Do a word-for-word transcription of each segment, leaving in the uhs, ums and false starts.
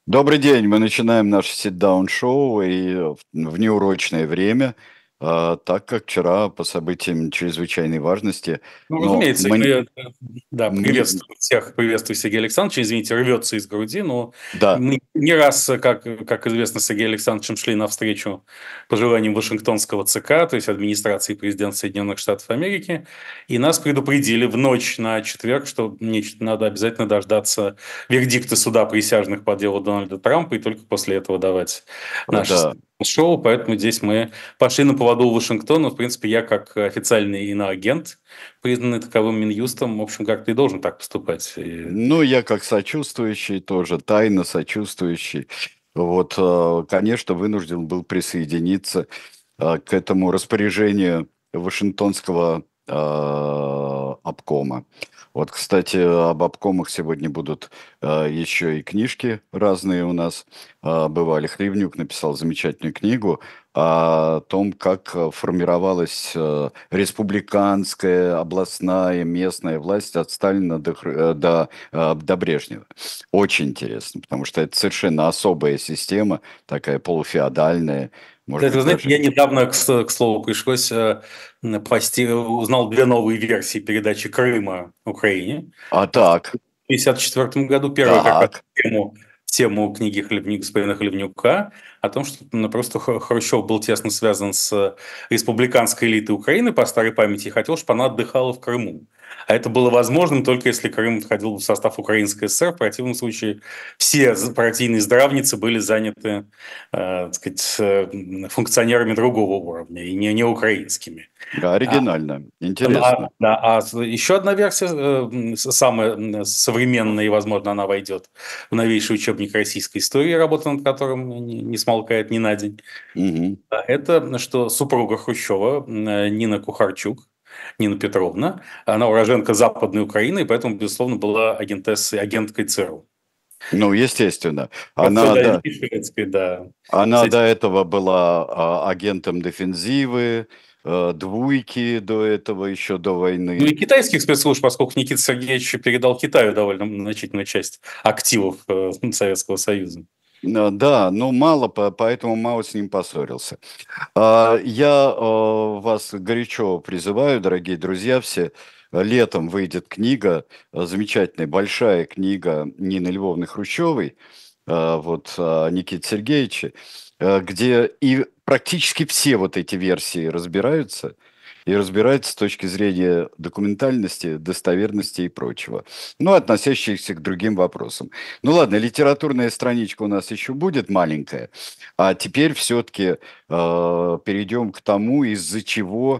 Добрый день. Мы начинаем наше сит-даун-шоу и в в неурочное время, а, так как вчера по событиям чрезвычайной важности, Ну, но разумеется, мы мы, э, да, мне приветствую всех, приветствую Сергея Александровича. Извините, рвется из груди, но да, мы не раз, э, как, как известно, с Сергеем Александровичем шли навстречу пожеланиям Вашингтонского ЦК, то есть администрации президента Соединенных Штатов Америки, и нас предупредили в ночь на четверг, что значит, надо обязательно дождаться вердикта суда присяжных по делу Дональда Трампа и только после этого давать наше да. шоу, поэтому здесь мы пошли на поводу у Вашингтона. В принципе, я как официальный иноагент, признанный таковым Минюстом, в общем, как ты должен так поступать. И Ну, я как сочувствующий, тоже тайно сочувствующий, вот, а, конечно, вынужден был присоединиться, а, к этому распоряжению Вашингтонского, а, обкома. Вот, кстати, об обкомах сегодня будут, а, еще и книжки разные у нас, а, бывали. Хлевнюк написал замечательную книгу о том, как, а, формировалась, а, республиканская, областная, местная власть от Сталина до Хру э, до, а, до Брежнева. Очень интересно, потому что это совершенно особая система, такая полуфеодальная, может кстати, быть, вы знаете, даже. я недавно, к, с- к слову, пришлось э, м, пости- узнал две новые версии передачи Крыма Украине. А В так, пятьдесят четвертом году первая как раз так. в тему, в тему книги Хлебни- господина Хлебнюка о том, что ну, просто Хру- Хрущев был тесно связан с республиканской элитой Украины по старой памяти и хотел, чтобы она отдыхала в Крыму. А это было возможным только если Крым входил в состав Украинской ССР. В противном случае все з- партийные здравницы были заняты э, так сказать, э, функционерами другого уровня и не, не украинскими. Да, А, оригинально, а, интересно. да, а с- еще одна версия, э, м, с- самая м, современная, и, возможно, она войдет в новейший учебник российской истории, работа над которым не, не смолкает ни на день. Мгм. А это что супруга Хрущева, м, э, Нина Кухарчук, Нина Петровна, она уроженка Западной Украины, и поэтому, безусловно, была агентессой, агенткой ЦРУ. Ну, естественно. Просто Она, да, дальнейшей шведской, да, с она до этим. этого была, а, агентом дефензивы, э, двуйки до этого, еще до Ну войны. и китайских спецслужб, поскольку Никита Сергеевич передал Китаю довольно значительную часть активов э, Советского Союза. А, да, но мало, по поэтому мало с ним поссорился. А, я, а, вас горячо призываю, дорогие друзья все. э, Летом выйдет книга, э, замечательная большая книга Нины Львовны Хрущевой, а, вот, а, Никиты Сергеевича, э, где и практически все вот эти версии разбираются, и разбираются с точки зрения документальности, достоверности и прочего, ну, относящихся к другим вопросам. Ну ладно, литературная страничка у нас еще будет маленькая, а теперь все-таки э, перейдем к тому, из-за чего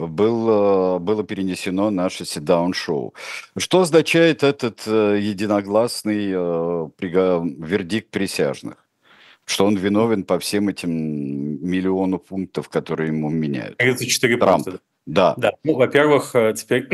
было, было перенесено наше sit-down-шоу. Что означает этот э, единогласный э, приго- вердикт присяжных? Что он виновен по всем этим миллиону пунктов, которые ему меняют. тридцать четыре Трамп. пункта. Да, Да, ну, во-первых, э, теперь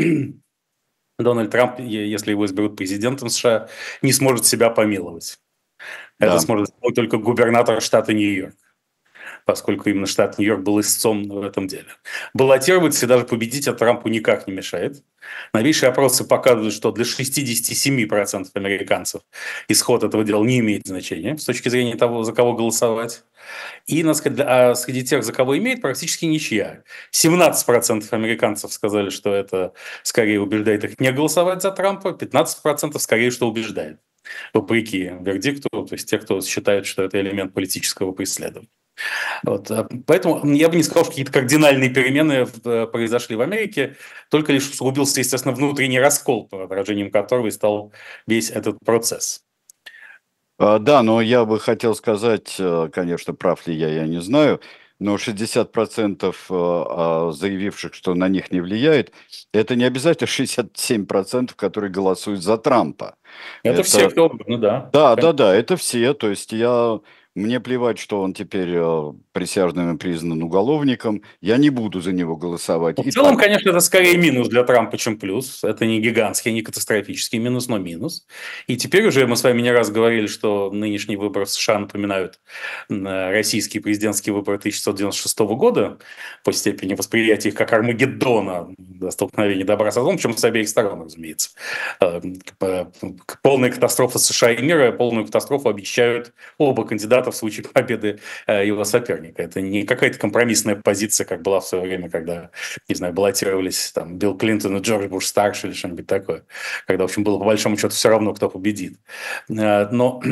Дональд Трамп, е- если его изберут президентом США, не сможет себя помиловать. Это да. сможет сделать только губернатор штата Нью-Йорк, поскольку именно штат Нью-Йорк был истцом в этом деле. Баллотироваться и даже победить от Трампу никак не мешает. Новейшие опросы показывают, что для шестьдесят семь процентов американцев исход этого дела не имеет значения с точки зрения того, за кого голосовать. И, надо сказать, а среди тех, за кого имеет, практически ничья. семнадцать процентов американцев сказали, что это скорее убеждает их не голосовать за Трампа, пятнадцать процентов скорее, что убеждает, вопреки вердикту, то есть те, кто считает, что это элемент политического преследования. Вот. а, Поэтому я бы не сказал, что какие-то кардинальные перемены э, произошли в Америке, только лишь усугубился, естественно, внутренний раскол, по выражением которого и стал весь этот процесс. А, да, но я бы хотел сказать, э, конечно, прав ли я, я не знаю, но шестьдесят процентов э, а, заявивших, что на них не влияет, это не обязательно шестьдесят семь процентов, которые голосуют за Трампа. Это все, Это, кто угодно, да. да, да, да, это все. То есть я, мне плевать, что он теперь э, присяжным и признан уголовником, я не буду за него голосовать. В И целом, так. конечно, это скорее минус для Трампа, чем плюс. Это не гигантский, не катастрофический минус, но минус. И теперь уже мы с вами не раз говорили, что нынешние выборы в США напоминают российские президентские выборы тысяча девятьсот девяносто шестого года по степени восприятия их как Армагеддона, столкновения добра со злом, причем с обеих сторон, разумеется. Полная катастрофа США и мира, полную катастрофу обещают оба кандидата в случае победы его соперника. Это не какая-то компромиссная позиция, как была в свое время, когда, не знаю, баллотировались там Билл Клинтон и Джордж Буш старший или что-нибудь такое, когда, в общем, было по большому счету все равно, кто победит. Но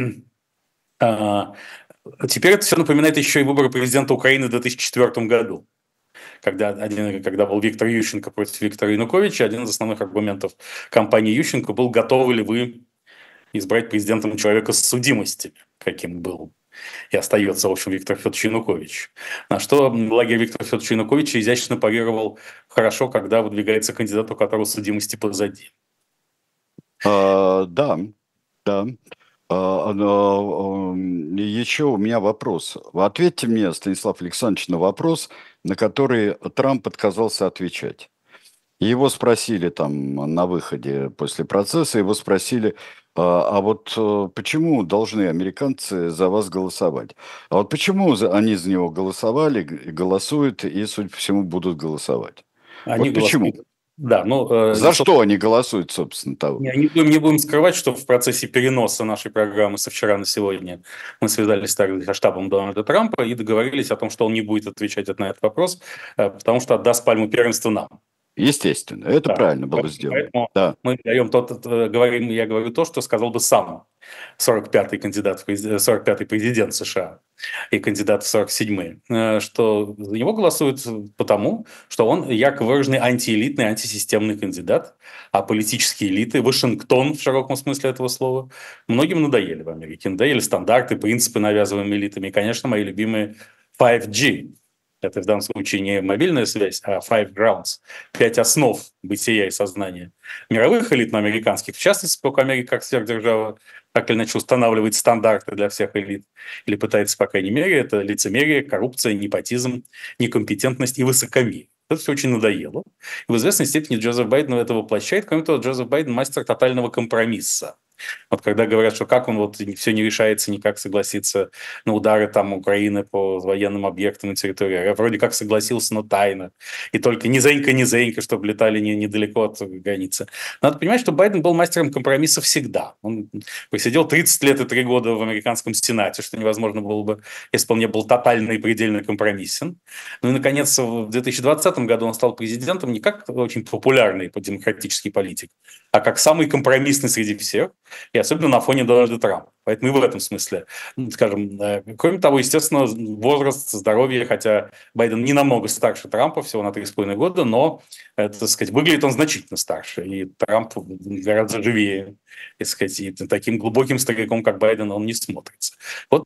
теперь это все напоминает еще и выборы президента Украины в две тысячи четвёртом году, когда, один, когда был Виктор Ющенко против Виктора Януковича. Один из основных аргументов кампании Ющенко был: готовы ли вы избрать президентом человека с судимостями, каким был и остается, в общем, Виктор Федорович Янукович. На что лагерь Виктора Федоровича Януковича изящно парировал: хорошо, когда выдвигается кандидат, у которого судимости позади. А, да, да. А, а, еще у меня вопрос. Ответьте мне, Станислав Александрович, на вопрос, на который Трамп отказался отвечать. Его спросили там на выходе после процесса, его спросили: а, а вот э, почему должны американцы за вас голосовать? А вот почему за- они за него голосовали, г- голосуют и, судя по всему, будут голосовать? Они Вот почему? голосуют. Да, ну, э, За собственно, что они голосуют, собственно, того? не, не будем, не будем скрывать, что в процессе переноса нашей программы со вчера на сегодня мы связались также со штабом Дональда Трампа и договорились о том, что он не будет отвечать на этот вопрос, э, потому что отдаст пальму первенства нам. Естественно, это Да, правильно было сделано. поэтому Да. мы даем тот, э, говорим, я говорю то, что сказал бы сам сорок пятый кандидат, в презид- сорок пятый президент США и кандидат в сорок седьмые, э, что за него голосуют потому, что он ярко выраженный антиэлитный, антисистемный кандидат, а политические элиты, Вашингтон в широком смысле этого слова, многим надоели в Америке. Надоели стандарты, принципы, навязываемые элитами. И, конечно, мои любимые пять джи. Это в данном случае не мобильная связь, а five grounds, пять основ бытия и сознания мировых элит, но американских, в частности, поскольку Америка как сверхдержава так или иначе устанавливает стандарты для всех элит, или пытается, по крайней мере, это лицемерие, коррупция, непотизм, некомпетентность и высокомерие. Это все очень надоело. И в известной степени Джозеф Байден это воплощает. Кроме того, Джозеф Байден мастер тотального компромисса. Вот когда говорят, что как он вот все не решается никак согласиться на удары там Украины по военным объектам на территории, я вроде как согласился, но тайно. И только низенько-низенько, чтобы летали не, недалеко от границы. Надо понимать, что Байден был мастером компромисса всегда. Он посидел тридцать лет и три года в американском Сенате, что невозможно было бы, если бы он не был тотально и предельно компромиссен. Ну и, наконец, в две тысячи двадцатом году он стал президентом не как очень популярный по демократический политик, а как самый компромиссный среди всех, и особенно на фоне Дональда Трампа. Поэтому и в этом смысле, скажем, кроме того, естественно, возраст, здоровье, хотя Байден не намного старше Трампа, всего на три с половиной года, но, это, так сказать, выглядит он значительно старше, и Трамп гораздо живее, так сказать, и таким глубоким стариком, как Байден, он не смотрится. Вот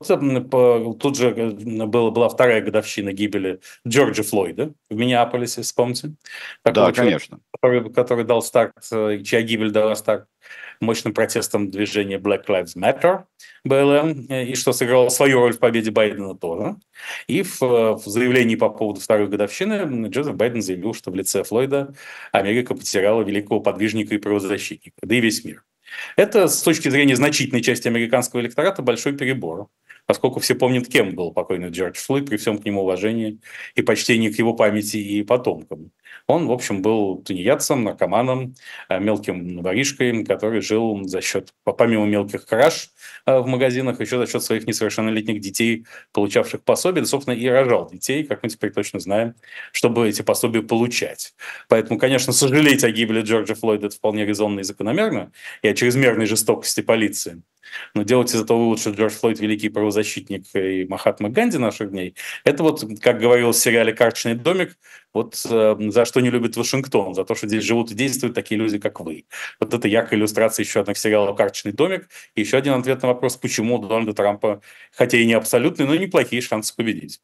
тут же была, была вторая годовщина гибели Джорджа Флойда в Миннеаполисе, вспомните? Такого Да, человека, конечно. который, который дал старт, чья гибель дала старт мощным протестом движения Black Lives Matter, бэ эл эм, и что сыграло свою роль в победе Байдена тоже. И в, в заявлении по поводу второй годовщины Джозеф Байден заявил, что в лице Флойда Америка потеряла великого подвижника и правозащитника, да и весь мир. Это с точки зрения значительной части американского электората большой перебор, поскольку все помнят, кем был покойный Джордж Флойд, при всем к нему уважении и почтении к его памяти и потомкам. Он, в общем, был тунеядцем, наркоманом, мелким воришкой, который жил за счет, помимо мелких краж в магазинах, еще за счет своих несовершеннолетних детей, получавших пособия, да, собственно, и рожал детей, как мы теперь точно знаем, чтобы эти пособия получать. Поэтому, конечно, сожалеть о гибели Джорджа Флойда – это вполне резонно и закономерно, и о чрезмерной жестокости полиции. Но делать из этого вывод, что Джордж Флойд – великий правозащитник и Махатма Ганди наших дней, это вот, как говорил в сериале «Карточный домик», вот э, за что не любит Вашингтон, за то, что здесь живут и действуют такие люди, как вы. Вот это яркая иллюстрация еще одного сериала «Карточный домик». И еще один ответ на вопрос, почему у Дональда Трампа, хотя и не абсолютные, но неплохие шансы победить.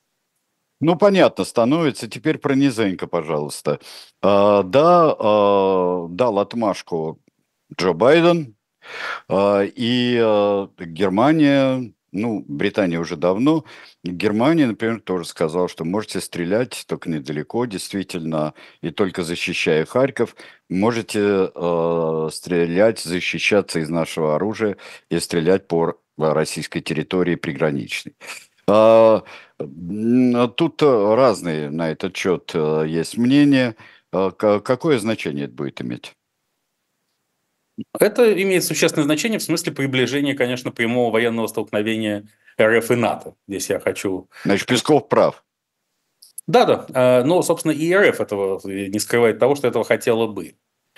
Ну, понятно становится. Теперь про низенько, пожалуйста. А, да, а, дал отмашку Джо Байден, а, и а, Германия ну, Британия уже давно, Германия, например, тоже сказала, что можете стрелять, только недалеко, действительно, и только защищая Харьков, можете э, стрелять, защищаться из нашего оружия и стрелять по российской территории приграничной. А, м, Тут э, разные на этот счет э, есть мнения. А, ка- Какое значение это будет иметь? Это имеет существенное значение в смысле приближения, конечно, прямого военного столкновения РФ и НАТО. Здесь я хочу... Значит, Песков прав. Да-да, э, но, собственно, и РФ этого не скрывает того, что этого хотела бы.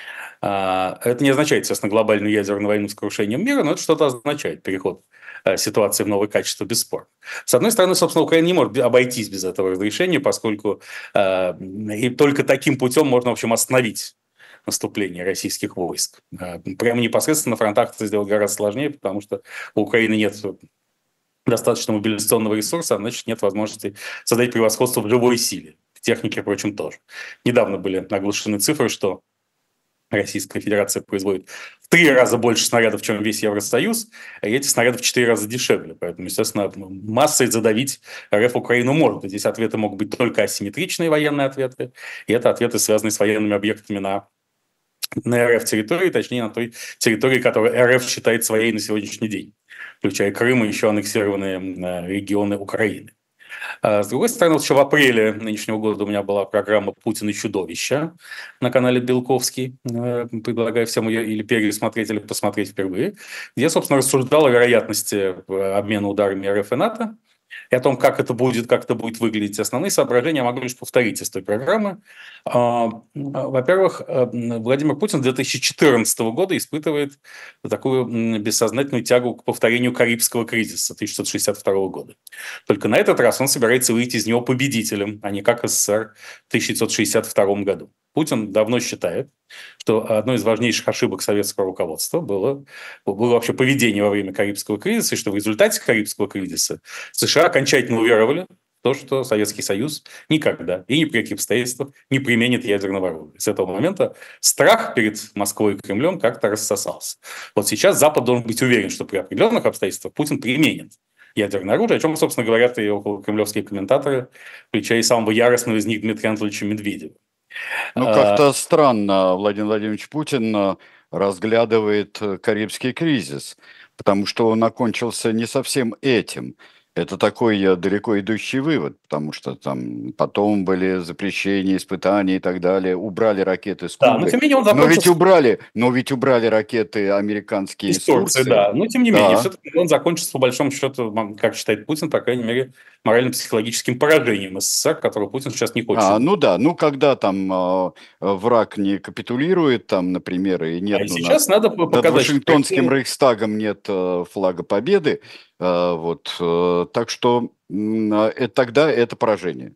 А, Это не означает, естественно, глобальную ядерную войну с крушением мира, но это что-то означает, переход э, ситуации в новое качество, бесспорно. С одной стороны, собственно, Украина не может обойтись без этого разрешения, поскольку э, и только таким путем можно, в общем, остановить наступление российских войск. Э, Прямо непосредственно на фронтах это сделать гораздо сложнее, потому что у Украины нет достаточно мобилизационного ресурса, а значит, нет возможности создать превосходство в живой силе. В технике, впрочем, тоже. Недавно были оглашены цифры, что Российская Федерация производит в три раза больше снарядов, чем весь Евросоюз, и эти снаряды в четыре раза дешевле. Поэтому, естественно, массой задавить РФ Украину может. И здесь ответы могут быть только асимметричные военные ответы, и это ответы, связанные с военными объектами на, на РФ территории, точнее, на той территории, которую РФ считает своей на сегодняшний день, включая Крым и еще аннексированные э, регионы Украины. А с другой стороны, вот еще в апреле нынешнего года у меня была программа «Путин и чудовище» на канале Белковский. Э, Предлагаю всем ее или пересмотреть, или посмотреть впервые. Где я, собственно, рассуждал о вероятности э, обмена ударами РФ и НАТО и о том, как это будет, как это будет выглядеть. Основные соображения я могу лишь повторить из той программы. А, Во-первых, э, Владимир Путин с две тысячи четырнадцатого года испытывает такую м, бессознательную тягу к повторению Карибского кризиса тысяча девятьсот шестьдесят второго года. Только на этот раз он собирается выйти из него победителем, а не как СССР в тысяча девятьсот шестьдесят втором году. Путин давно считает, что одной из важнейших ошибок советского руководства было, было вообще поведение во время Карибского кризиса, и что в результате Карибского кризиса США окончательно уверовали в то, что Советский Союз никогда и ни при каких обстоятельствах не применит ядерного оружия. С этого момента страх перед Москвой и Кремлем как-то рассосался. Вот сейчас Запад должен быть уверен, что при определенных обстоятельствах Путин применит ядерное оружие, о чем, собственно, говорят и около кремлевские комментаторы, включая и самого яростного из них Дмитрия Анатольевича Медведева. Ну, как-то странно Владимир Владимирович Путин э, разглядывает э, Карибский кризис, потому что он окончился не совсем этим. Это такой э, далеко идущий вывод, потому что там потом были запрещения, испытания и так далее. Убрали ракеты с Да, но Кубы, тем не менее он но ведь закончился убрали, но ведь убрали ракеты американские из из Турции, Турции. да. Но тем не менее, Да. все-таки он закончится, по большому счету, как считает Путин, по крайней мере, морально-психологическим поражением СССР, которого Путин сейчас не хочет. А, ну да, ну когда там э, враг не капитулирует, там, например, и А нет и у нас сейчас надо над показать, что Вашингтонским Россия... Рейхстагом нет э, флага Победы, э, вот, э, так что м, а, э, тогда это поражение.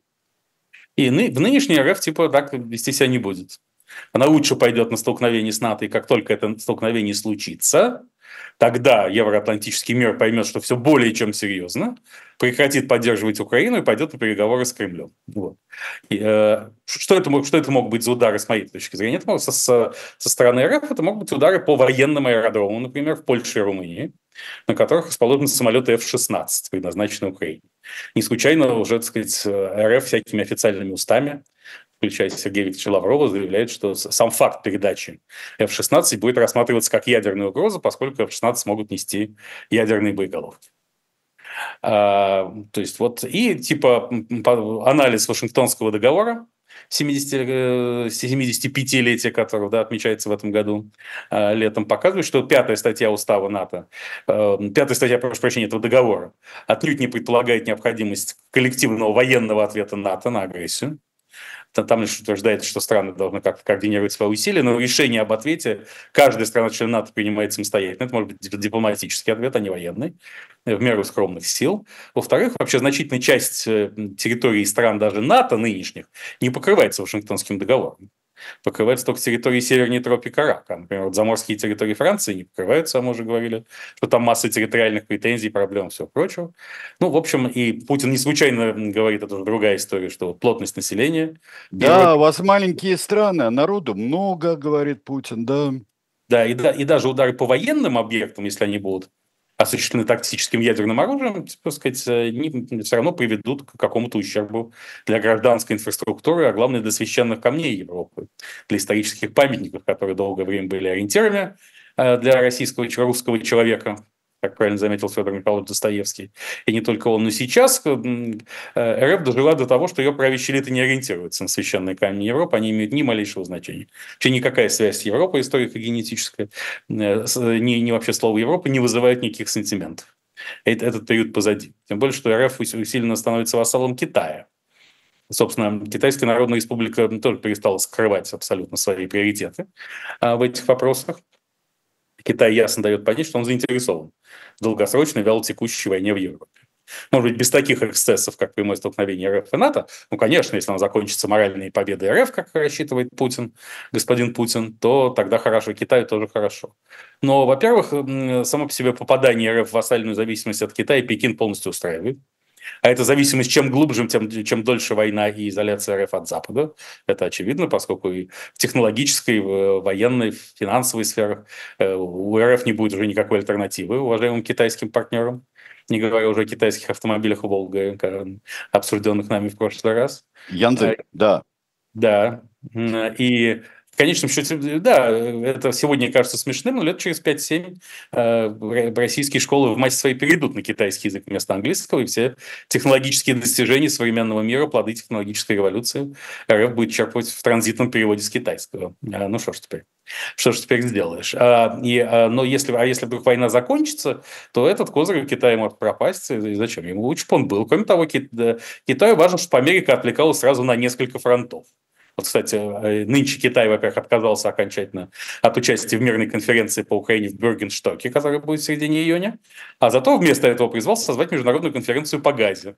И ны- в нынешней РФ типа так вести себя не будет. Она лучше пойдет на столкновение с НАТО, и как только это столкновение случится, тогда евроатлантический мир поймет, что все более чем серьезно, прекратит поддерживать Украину и пойдет на переговоры с Кремлем. Вот. И, э, что, это, мог- что это могут быть за удары с моей точки зрения? Это могут со, со со стороны РФ это могут быть удары по военным аэродромам, например, в Польше и Румынии, на которых расположены самолеты эф шестнадцать, предназначенные Украине. Не случайно уже, так сказать, РФ всякими официальными устами, включая Сергея Викторовича Лаврова, заявляет, что сам факт передачи эф шестнадцать будет рассматриваться как ядерная угроза, поскольку эф шестнадцать могут нести ядерные боеголовки. А, то есть вот и типа анализ Вашингтонского договора семидесятипятилетия, которого да, отмечается в этом году э, летом, показывает, что пятая статья устава НАТО, э, пятая статья, прошу прощения, этого договора отнюдь не предполагает необходимость коллективного военного ответа НАТО на агрессию. Там лишь утверждается, что страны должны как-то координировать свои усилия, но решение об ответе каждая страна-член НАТО принимает самостоятельно. Это может быть дипломатический ответ, а не военный, в меру скромных сил. Во-вторых, вообще значительная часть территории стран даже НАТО нынешних не покрывается Вашингтонским договором. Покрывается только территории севернее тропика Рака. Например, вот заморские территории Франции не покрываются, а мы уже говорили, что там масса территориальных претензий, проблем и всего прочего. Ну, в общем, и Путин не случайно говорит, это уже другая история, что вот плотность населения в Да, Европе, у вас маленькие страны, а народу много, говорит Путин, да. да, и, да, и даже удары по военным объектам, если они будут осуществлены тактическим ядерным оружием, так сказать, не, все равно приведут к какому-то ущербу для гражданской инфраструктуры, а главное для священных камней Европы, для исторических памятников, которые долгое время были ориентирами для российского, русского человека, как правильно заметил Федор Михайлович Достоевский. И не только он, но сейчас РФ дожила до того, что ее правящая элита не ориентируется на священные камни Европы, они имеют ни малейшего значения. Вообще никакая связь с Европой историко-генетическая, ни, ни вообще слово Европа не вызывает никаких сантиментов. Этот период позади. Тем более, что РФ усиленно становится вассалом Китая. Собственно, Китайская Народная Республика тоже перестала скрывать абсолютно свои приоритеты в этих вопросах. Китай ясно дает понять, что он заинтересован в долгосрочной вялотекущей войне в Европе. Может быть, без таких эксцессов, как прямое столкновение РФ и НАТО. Ну, конечно, если оно закончится моральной победой РФ, как рассчитывает Путин, господин Путин, то тогда хорошо, Китаю тоже хорошо. Но, во-первых, само по себе попадание РФ в вассальную зависимость от Китая Пекин полностью устраивает. А эта зависимость чем глубже, тем чем дольше война и изоляция РФ от Запада. Это очевидно, поскольку и в технологической, в военной, в финансовой сферах у РФ не будет уже никакой альтернативы уважаемым китайским партнерам. Не говоря уже о китайских автомобилях «Волга», обсужденных нами в прошлый раз. Янцзы, да. Да. И в конечном счете, да, это сегодня кажется смешным, но лет через пять-семь российские школы в массе своей перейдут на китайский язык вместо английского, и все технологические достижения современного мира, плоды технологической революции РФ будет черпать в транзитном переводе с китайского. Ну что ж теперь? Что ж теперь сделаешь? А, и, а, но если, а если вдруг война закончится, то этот козырь у Китая может пропасть. И зачем? Ему лучше бы он был. Кроме того, Китаю важно, чтобы Америка отвлекалась сразу на несколько фронтов. Вот, кстати, нынче Китай, во-первых, отказался окончательно от участия в мирной конференции по Украине в Бюргенштоке, которая будет в середине июня, а зато вместо этого призвал созвать международную конференцию по Газе.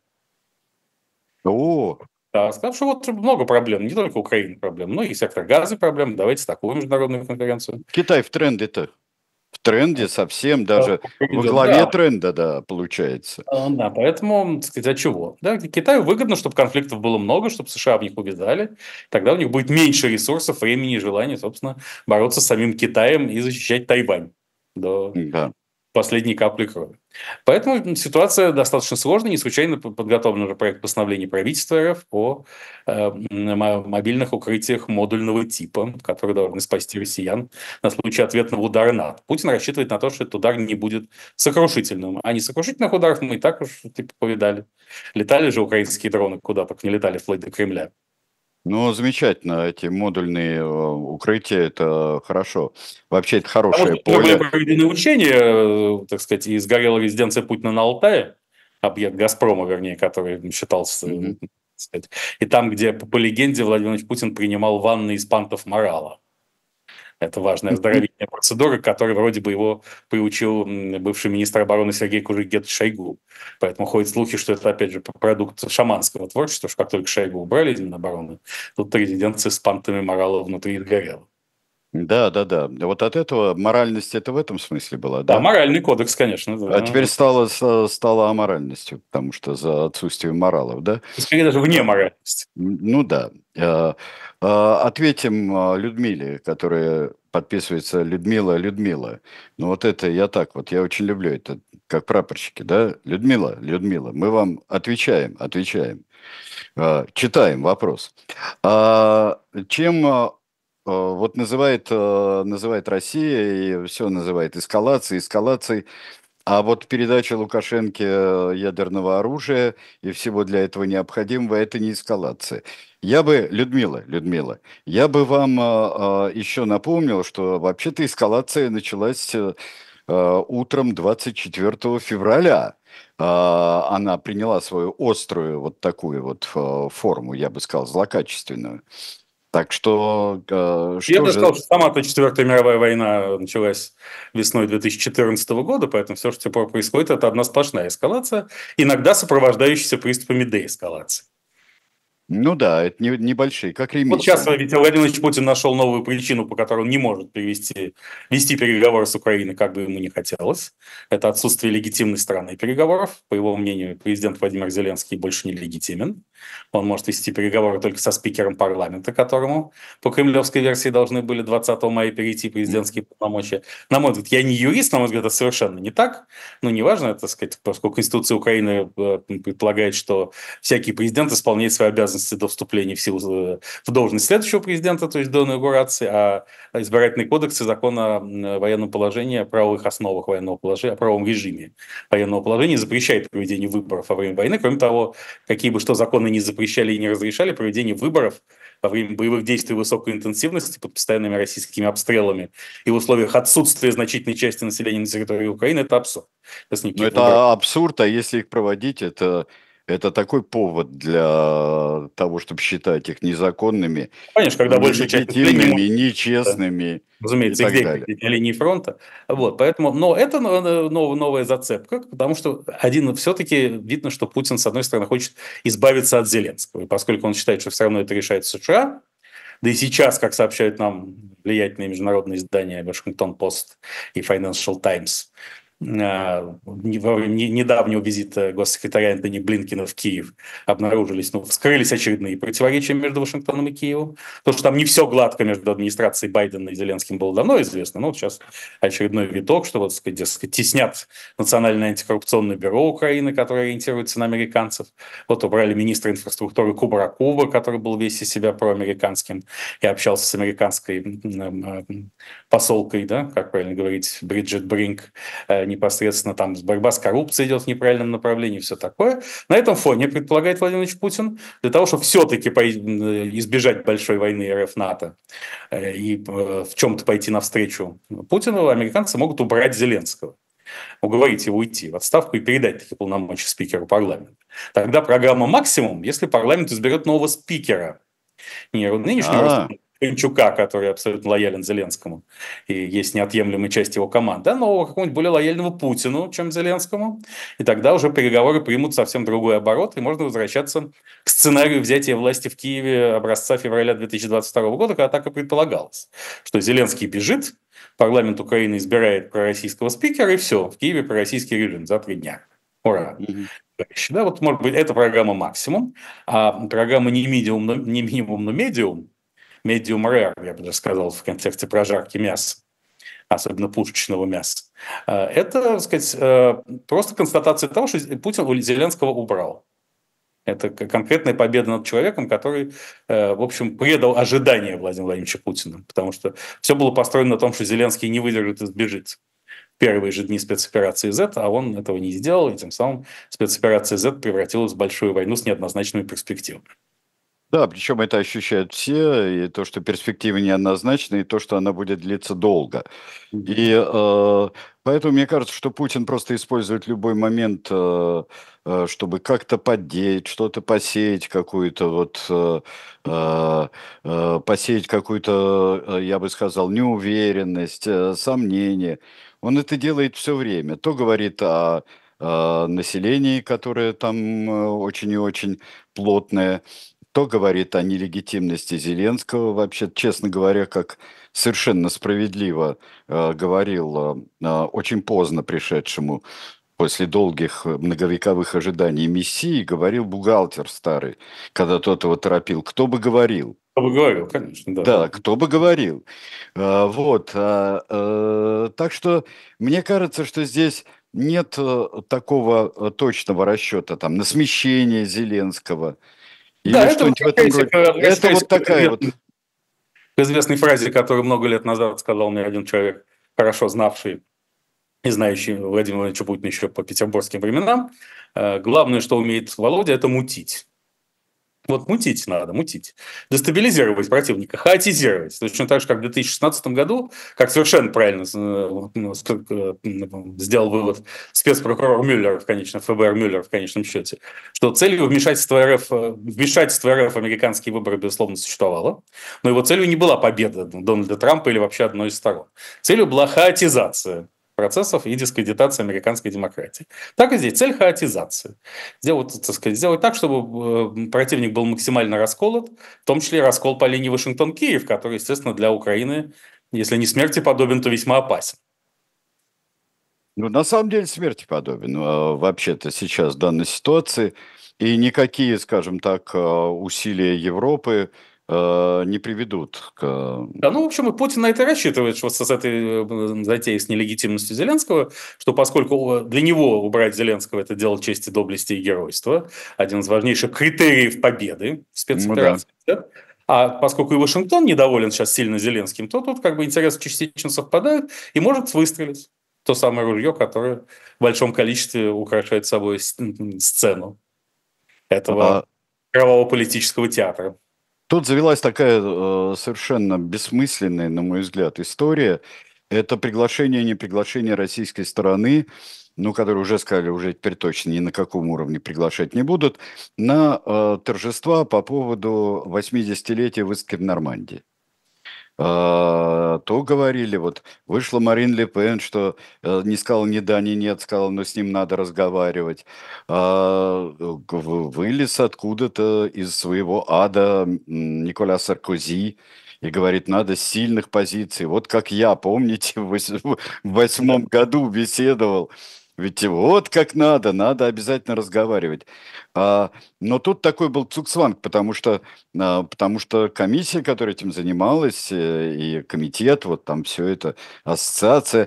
О, Да, сказав, что вот много проблем, не только Украина проблем, но и сектор газа проблем. Давайте такую международную конференцию. Китай в тренде-то. В тренде совсем, даже во главе да. тренда, да, получается. Да, поэтому, так сказать, от чего? Да, Китаю выгодно, чтобы конфликтов было много, чтобы США в них увязали. Тогда у них будет меньше ресурсов, времени и желания, собственно, бороться с самим Китаем и защищать Тайвань до да. последней капли крови. Поэтому ситуация достаточно сложная. Не случайно подготовлен уже проект постановления правительства РФ по э, мобильных укрытиях модульного типа, которые должны спасти россиян на случай ответного удара НАТО. Путин рассчитывает на то, что этот удар не будет сокрушительным. А не сокрушительных ударов мы и так уж типа повидали. Летали же украинские дроны куда только не летали вплоть до Кремля. Ну, замечательно, эти модульные укрытия, это хорошо. Вообще, это хорошее Потому поле. Были проведены учения, так сказать, и сгорела резиденция Путина на Алтае, объект «Газпрома», вернее, который считался... Mm-hmm. сказать, и там, где, по, по легенде, Владимир Владимирович Путин принимал ванны из пантов морала. Это важная оздоровительная процедура, к которой вроде бы его приучил бывший министр обороны Сергей Кужугетович Шойгу. Поэтому ходят слухи, что это, опять же, продукт шаманского творчества, что как только Шойгу убрали из Минобороны, тут резиденция с пантами морала внутри сгорела. Да, да, да. Вот от этого моральность это в этом смысле была, да? Да, моральный кодекс, конечно. Да. А теперь стало, стало аморальностью, потому что за отсутствием моралов, да? Скорее даже вне моральности. Ну да. Ответим Людмиле, которая подписывается Людмила, Людмила. Ну вот это я так вот, я очень люблю это, как прапорщики, да? Людмила, Людмила, мы вам отвечаем, отвечаем. Читаем вопрос. Чем... Вот называет, называет Россия, и все называет эскалацией, эскалацией. А вот передача Лукашенко ядерного оружия и всего для этого необходимого, это не эскалация. Я бы, Людмила, Людмила, я бы вам еще напомнил, что вообще-то эскалация началась утром двадцать четвёртого февраля. Она приняла свою острую вот такую вот форму, я бы сказал, злокачественную. Так что... Э, Я что бы же... сказал, что сама-то Четвертая мировая война началась весной две тысячи четырнадцатого года, поэтому все, что с тех пор происходит, это одна сплошная эскалация, иногда сопровождающаяся приступами деэскалации. Ну да, это не, небольшие, как Вот сейчас ремесельники. ведь Владимир Владимирович Путин нашел новую причину, по которой он не может перевести, вести переговоры с Украиной, как бы ему не хотелось. Это отсутствие легитимной стороны переговоров. По его мнению, президент Владимир Зеленский больше не легитимен. Он может вести переговоры только со спикером парламента, которому по кремлевской версии должны были двадцатого мая перейти президентские полномочия. На мой взгляд, я не юрист, на мой взгляд, это совершенно не так. Но неважно, это, так сказать, поскольку Конституция Украины предполагает, что всякий президент исполняет свои обязанности до вступления в силу в должность следующего президента, то есть до инаугурации, а избирательный кодекс и закон о военном положении, о правовых основах военного положения, о правовом режиме военного положения запрещает проведение выборов во время войны. Кроме того, какие бы что законы не запрещали и не разрешали, проведение выборов во время боевых действий высокой интенсивности под постоянными российскими обстрелами и в условиях отсутствия значительной части населения на территории Украины – это абсурд. Это Но никаких выборов. это абсурд, а если их проводить, это, это такой повод для того, чтобы считать их незаконными, Конечно, когда большая часть населения нелегитимными, может, нечестными и разумеется, их так далее. действия на линии фронта. Вот, поэтому, но это новая, новая зацепка, потому что один все-таки видно, что Путин, с одной стороны, хочет избавиться от Зеленского. И поскольку он считает, что все равно это решает США, да и сейчас, как сообщают нам влиятельные международные издания Вашингтон-Пост и Financial Times, во время недавнего визита госсекретаря Энтони Блинкена в Киев обнаружились, ну, вскрылись очередные противоречия между Вашингтоном и Киевом. То, что там не все гладко между администрацией Байдена и Зеленским, было давно известно. Но вот сейчас очередной виток, что вот, дескать, теснят Национальное антикоррупционное бюро Украины, которое ориентируется на американцев. Вот убрали министра инфраструктуры Кубракова, который был весь из себя проамериканским и общался с американской посолкой, да, как правильно говорить, Бриджит Бринк, непосредственно там борьба с коррупцией идет в неправильном направлении, все такое. На этом фоне, предполагает Владимир Владимирович Путин, для того, чтобы все-таки избежать большой войны РФ-НАТО и в чем-то пойти навстречу Путину, американцы могут убрать Зеленского, уговорить его уйти в отставку и передать такие полномочия спикеру парламента. Тогда программа «Максимум», если парламент изберет нового спикера, не нынешнего А, Пенчука, который абсолютно лоялен Зеленскому и есть неотъемлемая часть его команды, а нового какого-нибудь более лояльного Путину, чем Зеленскому. И тогда уже переговоры примут совсем другой оборот, и можно возвращаться к сценарию взятия власти в Киеве образца февраля две тысячи двадцать второго года, когда так и предполагалось, что Зеленский бежит, парламент Украины избирает пророссийского спикера, и все, в Киеве пророссийский режим за три дня. Ура! мгм. Да, вот, может быть, это программа «Максимум», а программа не минимум, но, не минимум, но медиум, медиум rare, я бы даже сказал, в контексте прожарки мяса, особенно пушечного мяса. Это, так сказать, просто констатация того, что Путин у Зеленского убрал. Это конкретная победа над человеком, который, в общем, предал ожидания Владимира Владимировича Путина, потому что все было построено на том, что Зеленский не выдержит и сбежит в первые же дни спецоперации Z, а он этого не сделал, и тем самым спецоперация Z превратилась в большую войну с неоднозначными перспективами. Да, причем это ощущают все, и то, что перспективы неоднозначны, и то, что она будет длиться долго. И э, поэтому мне кажется, что Путин просто использует любой момент, э, э, чтобы как-то поддеть, что-то посеять, какую-то вот, э, э, э, посеять какую-то, э, я бы сказал, неуверенность, э, сомнение. Он это делает все время. То говорит о, э, населении, которое там э, очень и очень плотное, то говорит о нелегитимности Зеленского. Вообще, честно говоря, как совершенно справедливо э, говорил э, очень поздно пришедшему после долгих э, многовековых ожиданий Мессии, говорил бухгалтер старый, когда тот его торопил. Кто бы говорил? Кто бы говорил, конечно, да. Да, кто бы говорил. А, вот. а, э, так что мне кажется, что здесь нет э, такого э, точного расчета там, на смещение Зеленского Да, или это что-нибудь в этом возвращаясь роде. к, Это возвращаясь вот к такая вот... известной, к известной фразе, которую много лет назад сказал мне один человек, хорошо знавший и знающий Владимира Владимировича Путина еще по петербургским временам. Э, Главное, что умеет Володя, это мутить. Вот мутить надо, мутить. Дестабилизировать противника, хаотизировать. Точно так же, как в две тысячи шестнадцатом году, как совершенно правильно сделал вывод спецпрокурор Мюллер, в конечном, ФБР Мюллер в конечном счете, что целью вмешательства РФ, вмешательства РФ в американские выборы, безусловно, существовало, но его целью не была победа Дональда Трампа или вообще одной из сторон. Целью была хаотизация процессов и дискредитации американской демократии. Так и здесь цель хаотизации. Сделать, так сказать, сделать так, чтобы противник был максимально расколот, в том числе раскол по линии Вашингтон-Киев, который, естественно, для Украины, если не смерти подобен, то весьма опасен. Ну, на самом деле смерти подобен, а, вообще-то сейчас в данной ситуации. И никакие, скажем так, а, усилия Европы а, не приведут к... Да, ну, в общем, и Путин на это рассчитывает, что с этой э, затеей с нелегитимностью Зеленского, что поскольку для него убрать Зеленского – это дело чести, доблести и геройства, один из важнейших критериев победы в Ну да. спецоперации, да? А поскольку и Вашингтон недоволен сейчас сильно Зеленским, то тут как бы интересы частично совпадают и может выстрелить то самое ружье, которое в большом количестве украшает собой сцену этого А, кроваво-политического театра. Тут завелась такая э, совершенно бессмысленная, на мой взгляд, история. Это приглашение, не приглашение российской стороны, ну, которые уже сказали, уже теперь точно ни на каком уровне приглашать не будут, на э, торжества по поводу восьмидесятилетия высадки в Нормандии. А, то говорили, вот вышла Марин Ле Пен, что э, не сказала ни да, ни нет, сказала, но с ним надо разговаривать. А, г- в- вылез откуда-то из своего ада м, Николя Саркози и говорит, надо с сильных позиций. Вот как я, помните, в вось- в восьмом году беседовал. Ведь вот как надо, надо обязательно разговаривать. А, но тут такой был цугцванг, потому что а, потому что комиссия, которая этим занималась, э, и комитет, вот там все это, ассоциация,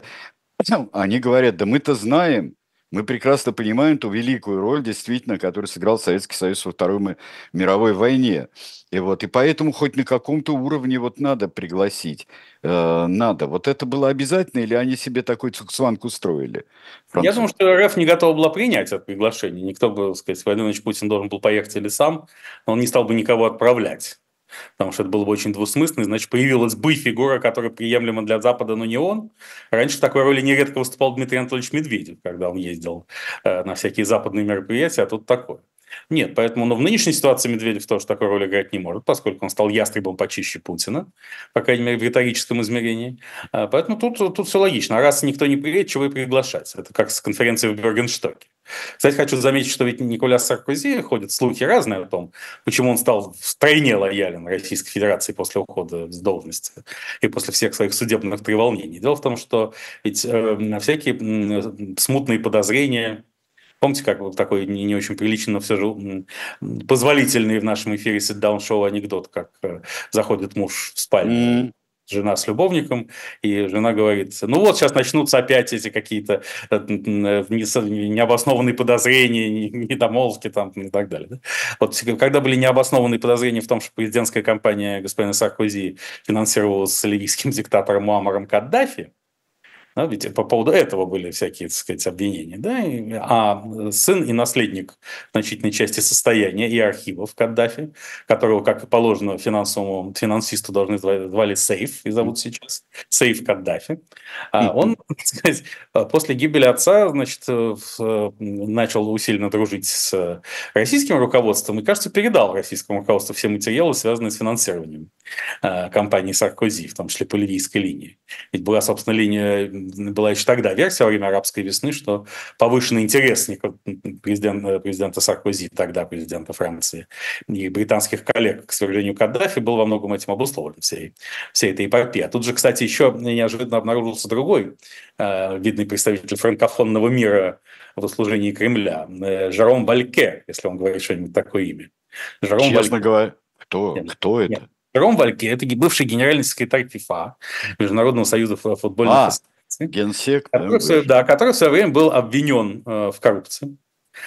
они говорят, да мы-то знаем, мы прекрасно понимаем ту великую роль, действительно, которую сыграл Советский Союз во Второй ми- мировой войне. И вот, и поэтому хоть на каком-то уровне вот надо пригласить, э, надо. Вот это было обязательно, или они себе такой цугцванг устроили, Я думаю, французы? что РФ не готова была принять это приглашение. Никто бы, так сказать, Владимир Владимирович Путин должен был поехать или сам, но он не стал бы никого отправлять. Потому что это было бы очень двусмысленно, значит, появилась бы фигура, которая приемлема для Запада, но не он. Раньше в такой роли нередко выступал Дмитрий Анатольевич Медведев, когда он ездил э, на всякие западные мероприятия, а тут такое. Нет, поэтому, но в нынешней ситуации Медведев тоже такой роли играть не может, поскольку он стал ястребом почище Путина, по крайней мере, в риторическом измерении. А, Поэтому тут, тут все логично. А раз никто не приедет, чего и приглашать? Это как с конференцией в Бергенштоке. Кстати, хочу заметить, что ведь Николя Саркози, ходят слухи разные о том, почему он стал втройне лоялен Российской Федерации после ухода с должности и после всех своих судебных треволнений. Дело в том, что ведь э, всякие м, смутные подозрения, помните, как вот такой не, не очень приличный, но все же м, позволительный в нашем эфире сит-даун-шоу анекдот, как э, заходит муж в спальню, М, жена с любовником, и жена говорит, ну вот сейчас начнутся опять эти какие-то э, м, несо- необоснованные подозрения, не- недомолвки там и так далее. Да? Вот когда были необоснованные подозрения в том, что президентская кампания господина Саркози финансировалась ливийским диктатором Муаммаром Каддафи, да, ведь по поводу этого были всякие, так сказать, обвинения. Да? И- А сын и наследник значительной части состояния и архивов Каддафи, которого, как и положено финансовому финансисту, должны звали, звали Сейф, и м, зовут сейчас Сейф Каддафи, а м, он, так сказать, после гибели отца, значит, э, в- начал усиленно дружить с российским руководством и, кажется, передал российскому руководству все материалы, связанные с финансированием э, кампании Саркози, в том числе по ливийской линии. Ведь была, собственно, линия, была еще тогда версия во время арабской весны, что повышенный интерес президента, президента Саркози, тогда президента Франции, и британских коллег к свержению Каддафи был во многом этим обусловлен, всей, всей этой эпопеи. А тут же, кстати, еще неожиданно обнаружился другой э, видный представитель франкофонного мира в услужении Кремля, э, Жером Вальке, если он говорит что-нибудь такое имя. Жером честно Вальке. говоря, кто, Нет, кто нет. это? Жером Вальке – это бывший генеральный секретарь ФИФА, Международного союза футбольных А, ассоциаций, генсек, да, который, в свое- бывший. да, который в свое время был обвинен э, в коррупции,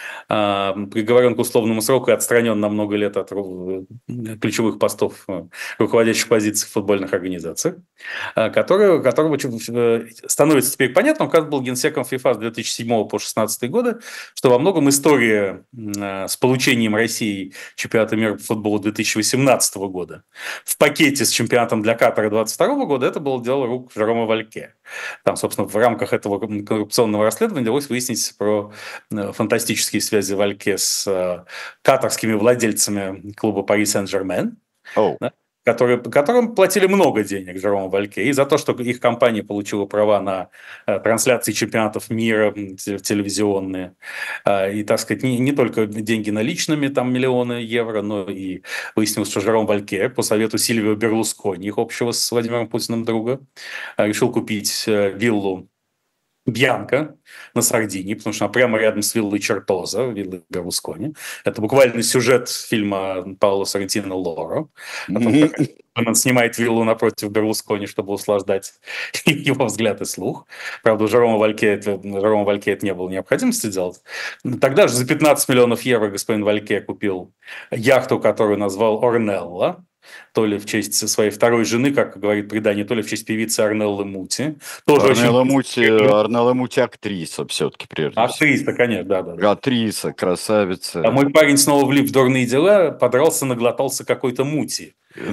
а, приговорен к условному сроку и отстранен на много лет от ру- ключевых постов э, руководящих позиций в футбольных организациях, а, который, которого чё- э, становится теперь понятно, он как раз был генсеком ФИФА с две тысячи седьмого по две тысячи шестнадцатый годы, что во многом история э, с получением России чемпионата мира по футболу две тысячи восемнадцатого года в пакете с чемпионатом для Катара двадцать второго года это было дело рук Жерома Вальке. Там, собственно, в рамках этого коррупционного расследования удалось выяснить про э, фантастические связи Вальке с э, катарскими владельцами клуба Пари Сен-Жермен, Оу, да, которые, которым платили много денег Жерому Вальке, и за то, что их компания получила права на э, трансляции чемпионатов мира телевизионные, э, и, так сказать, не, не только деньги наличными, там миллионы евро, но и выяснилось, что Жером Вальке по совету Сильвио Берлускони, их общего с Владимиром Путиным друга, э, решил купить э, виллу Бьянка на Сардинии, потому что она прямо рядом с виллой Чертоза, виллой Берлускони. Это буквально сюжет фильма Паоло Соррентино «Лоро», о том, как он снимает виллу напротив Берлускони, чтобы услаждать его взгляд и слух. Правда, Жерома Вальке это, Жерома Вальке это не было необходимости делать. Тогда же за пятнадцать миллионов евро господин Вальке купил яхту, которую назвал «Орнелла», то ли в честь своей второй жены, как говорит предание, то ли в честь певицы Арнеллы Мути. Тоже Арнелла очень... Мути, Арнелла Мути актриса все-таки, прежде всего. Актриса, конечно, да, да, да. Актриса, красавица. А мой парень снова влип в дурные дела, подрался, наглотался какой-то мути.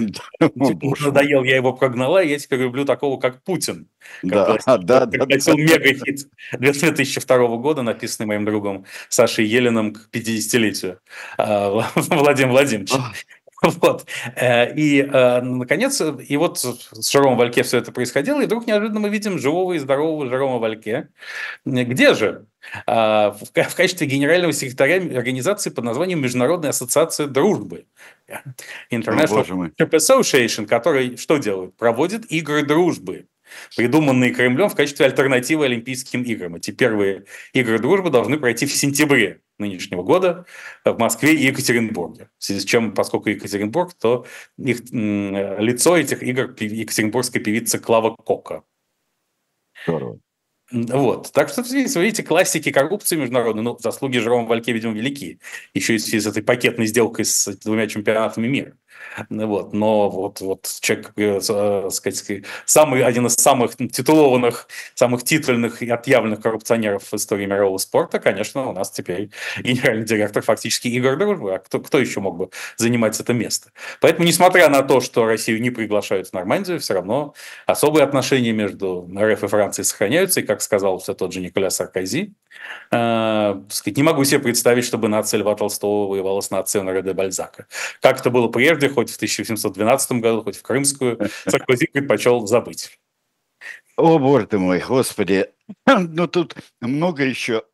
Надоел, я его прогнала, и я теперь люблю такого, как Путин. Да, да, да. Пригласил мега-хит две тысячи второго года, написанный моим другом Сашей Елиным к пятидесятилетию Владимира Владимировича. Вот. И, наконец, и вот с Жеромом Вальке все это происходило, и вдруг неожиданно мы видим живого и здорового Жерома Вальке. Где же? В качестве генерального секретаря организации под названием Международная ассоциация дружбы. International Friendship Association, который что делает? Проводит игры дружбы, придуманные Кремлем в качестве альтернативы Олимпийским играм. Эти первые игры дружбы должны пройти в сентябре нынешнего года в Москве и Екатеринбурге. В связи с чем, поскольку Екатеринбург, то их, м, лицо этих игр екатеринбургская певица Клава Кока. Здорово. Вот. Так что, видите, классики коррупции международной, ну, заслуги Жерома Вальке, видимо, велики. Еще и в связи с этой пакетной сделкой с двумя чемпионатами мира. Вот. Но вот, вот человек, э, сказать, самый, один из самых титулованных, самых титульных и отъявленных коррупционеров в истории мирового спорта, конечно, у нас теперь генеральный директор фактически игр дружбы. А кто, кто еще мог бы занимать это место? Поэтому, несмотря на то, что Россию не приглашают в Нормандию, все равно особые отношения между РФ и Францией сохраняются. И, как сказал все тот же Николя Саркози, э, сказать, не могу себе представить, чтобы нация Льва Толстого воевала с нацией Оноре де Бальзака. Как это было прежде, хоть в тысяча восемьсот двенадцатом году, хоть в Крымскую, Саркози предпочел забыть. О, боже ты мой, господи. Ну, тут много еще.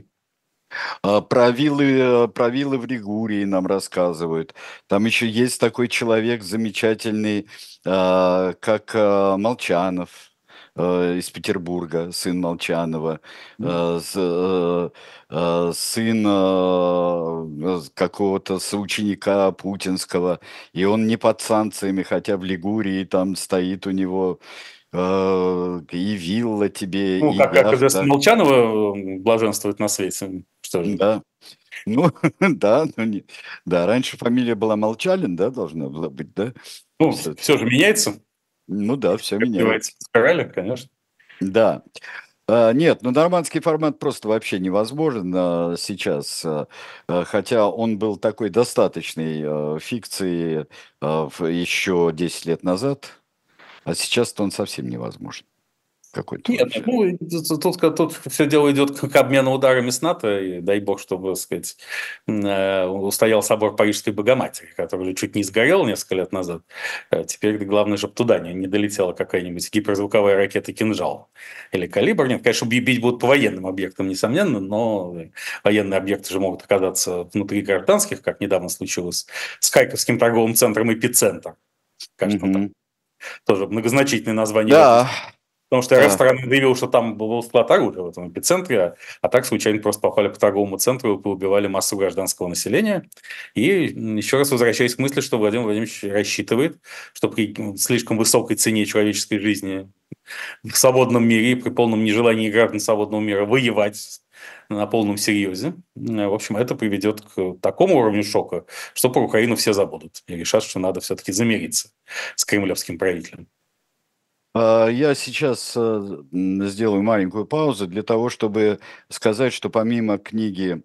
Про виллы, про виллы в Лигурии нам рассказывают. Там еще есть такой человек замечательный, а, как а, Молчанов а, из Петербурга, сын Молчанова, а, с- а, а, сын а, какого-то соученика путинского, и он не под санкциями, хотя в Лигурии там стоит у него а, и вилла тебе, Ну, и как, как известно, яхта. Молчанова блаженствует на свете. Что же? Да. Ну, да, ну не, да, раньше фамилия была Молчалин, да, должна была быть, да? Ну, Всё- все же меняется. Ну да, все Как меняется. называется, спирали, конечно. Да. А, нет, ну нормандский формат просто вообще невозможен а, сейчас, а, а, хотя он был такой достаточной а, фикцией а, в- еще десять лет назад, а сейчас-то он совсем невозможен какой-то Нет, вообще. ну, тут, тут, тут все дело идет к обмену ударами с НАТО, и дай бог, чтобы, так сказать, э, устоял собор Парижской Богоматери, который уже чуть не сгорел несколько лет назад. Э, Теперь главное, чтобы туда не, не долетела какая-нибудь гиперзвуковая ракета «Кинжал» или «Калибр». Нет, конечно, бить бить будут по военным объектам, несомненно, но военные объекты же могут оказаться внутри гражданских, как недавно случилось с Харьковским торговым центром «Эпицентр». Кажется, там Мгм. тоже многозначительное название в этом. Да, Потому что да. ресторан заявил, что там был склад оружия в этом эпицентре, а, а так случайно просто попали по торговому центру и поубивали массу гражданского населения. И м, еще раз возвращаясь к мысли, что Владимир Владимирович рассчитывает, что при м, слишком высокой цене человеческой жизни в свободном мире и при полном нежелании граждан свободного мира воевать на полном серьезе, м, в общем, это приведет к такому уровню шока, что про Украину все забудут и решат, что надо все-таки замириться с кремлевским правителем. А, Я сейчас э, м, сделаю маленькую паузу для того, чтобы сказать, что помимо книги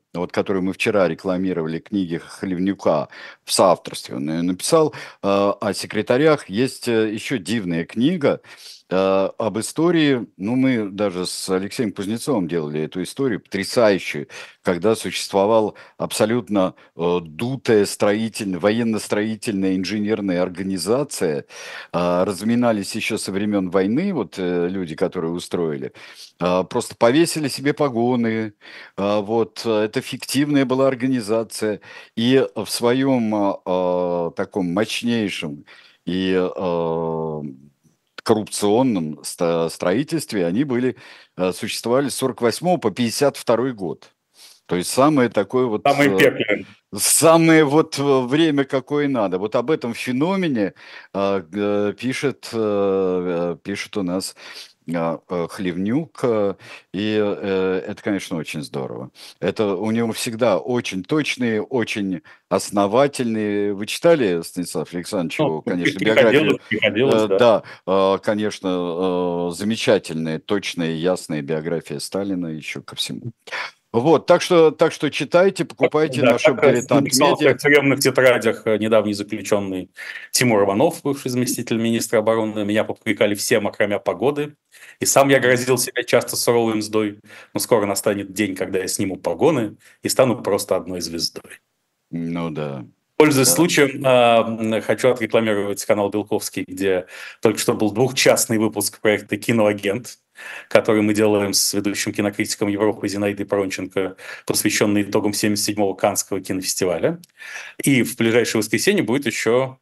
вот которую мы вчера рекламировали, книги Хлевнюка в соавторстве, он ее написал, э, о секретарях. Есть э, еще дивная книга э, об истории, ну, мы даже с Алексеем Кузнецовым делали эту историю, потрясающую, когда существовал абсолютно э, дутая строительная, военно-строительная инженерная организация, э, разминались еще со времен войны, вот э, люди, которые устроили, э, просто повесили себе погоны, а, вот, э, это фиктивная была организация, и в своем а, а, таком мощнейшем и а, коррупционном ста- строительстве они были, а, существовали с сорок восьмого по пятьдесят второй год. То есть самое такое вот, Самый э, пеклен. самое вот э, время, какое надо. Вот об этом феномене а, г- пишет, э, э, пишет у нас а, э, Хлевнюк, э, и э, это, конечно, очень здорово. Это у него всегда очень точные, очень основательные. Вы читали, Станислав Александрович, Ну, его, при- конечно, приходилось, биографию? приходилось, Э, да. Да, э, конечно, э, замечательная, точная, ясная биография Сталина еще ко всему. Вот, так что, так что читайте, покупайте Да, на Shop как э, Дилетант написал в Медиа. тюремных тетрадях э, недавний заключенный Тимур Иванов, бывший заместитель министра обороны, меня попрекали всем, окромя погоды. И сам я грозил себя часто суровой мздой, но скоро настанет день, когда я сниму погоны и стану просто одной звездой. Ну да, Пользуясь да, случаем, э, хочу отрекламировать канал Белковский, где только что был двухчастный выпуск проекта «Киноагент», который мы делаем с ведущим кинокритиком Европы Зинаидой Пронченко, посвященный итогам семьдесят седьмого Каннского кинофестиваля. И в ближайшее воскресенье будет еще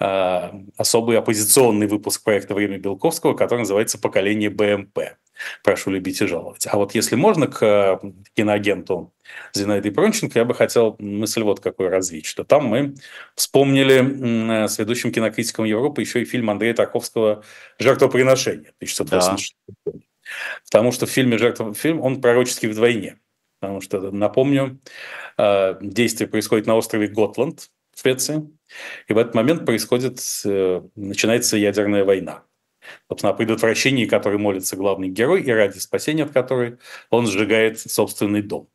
э, особый оппозиционный выпуск проекта «Время Белковского», который называется «Поколение БМП». Прошу любить и жаловать. А вот если можно, к э, киноагенту Зинаиды Пронченко я бы хотел мысль вот какой развить, что там мы вспомнили м, э, с ведущим кинокритиком Европы еще и фильм Андрея Тарковского «Жертвоприношение» тысяча девятьсот восемьдесят да, шестого года. Потому что в фильме «Жертва» фильм, он пророческий вдвойне. Потому что, напомню, э, действие происходит на острове Готланд в Швеции, и в этот момент происходит, э, начинается ядерная война. Собственно, о предотвращении которой молится главный герой, и ради спасения от которой он сжигает собственный дом.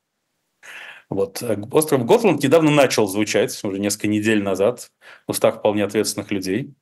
Вот. э, Остров Готланд недавно начал звучать, уже несколько недель назад, в устах вполне ответственных людей,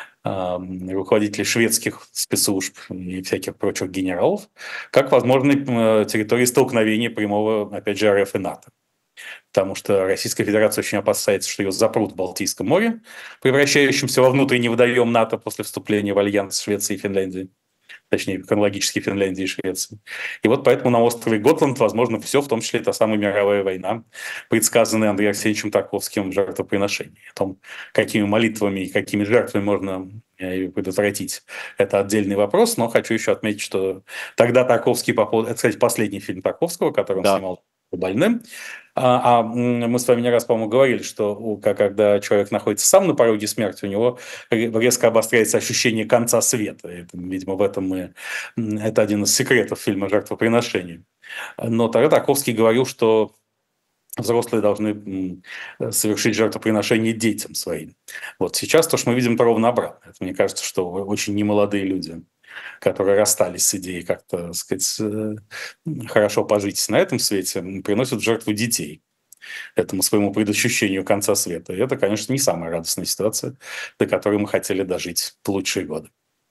ам, руководителей шведских спецслужб и всяких прочих генералов, как возможной м, территории столкновения прямого, опять же, РФ и НАТО. Потому что Российская Федерация очень опасается, что ее запрут в Балтийском море, превращающемся во внутренний водоем НАТО после вступления в альянс Швеции и Финляндии. Точнее, хронологически Финляндии и Швеции. И вот поэтому на острове Готланд возможно все, в том числе та самая мировая война, предсказанная Андреем Арсеньевичем Тарковским в «Жертвоприношении». О том, какими молитвами и какими жертвами можно ее предотвратить, это отдельный вопрос, но хочу еще отметить, что тогда Тарковский, по поводу- это, кстати, последний фильм Тарковского, который он да. снимал больным. А, а мы с вами не раз, по-моему, говорили, что у- как- когда человек находится сам на пороге смерти, у него резко обостряется ощущение конца света. Это, видимо, в этом мы... Это один из секретов фильма «Жертвоприношение». Но тогда Тарковский говорил, что взрослые должны совершить жертвоприношение детям своим. Вот сейчас то, что мы видим, то ровно обратно. Это, мне кажется, что очень немолодые люди, которые расстались с идеей как-то, так сказать, э, хорошо пожить на этом свете, приносят в жертву детей этому своему предощущению конца света. И это, конечно, не самая радостная ситуация, до которой мы хотели дожить в лучшие годы.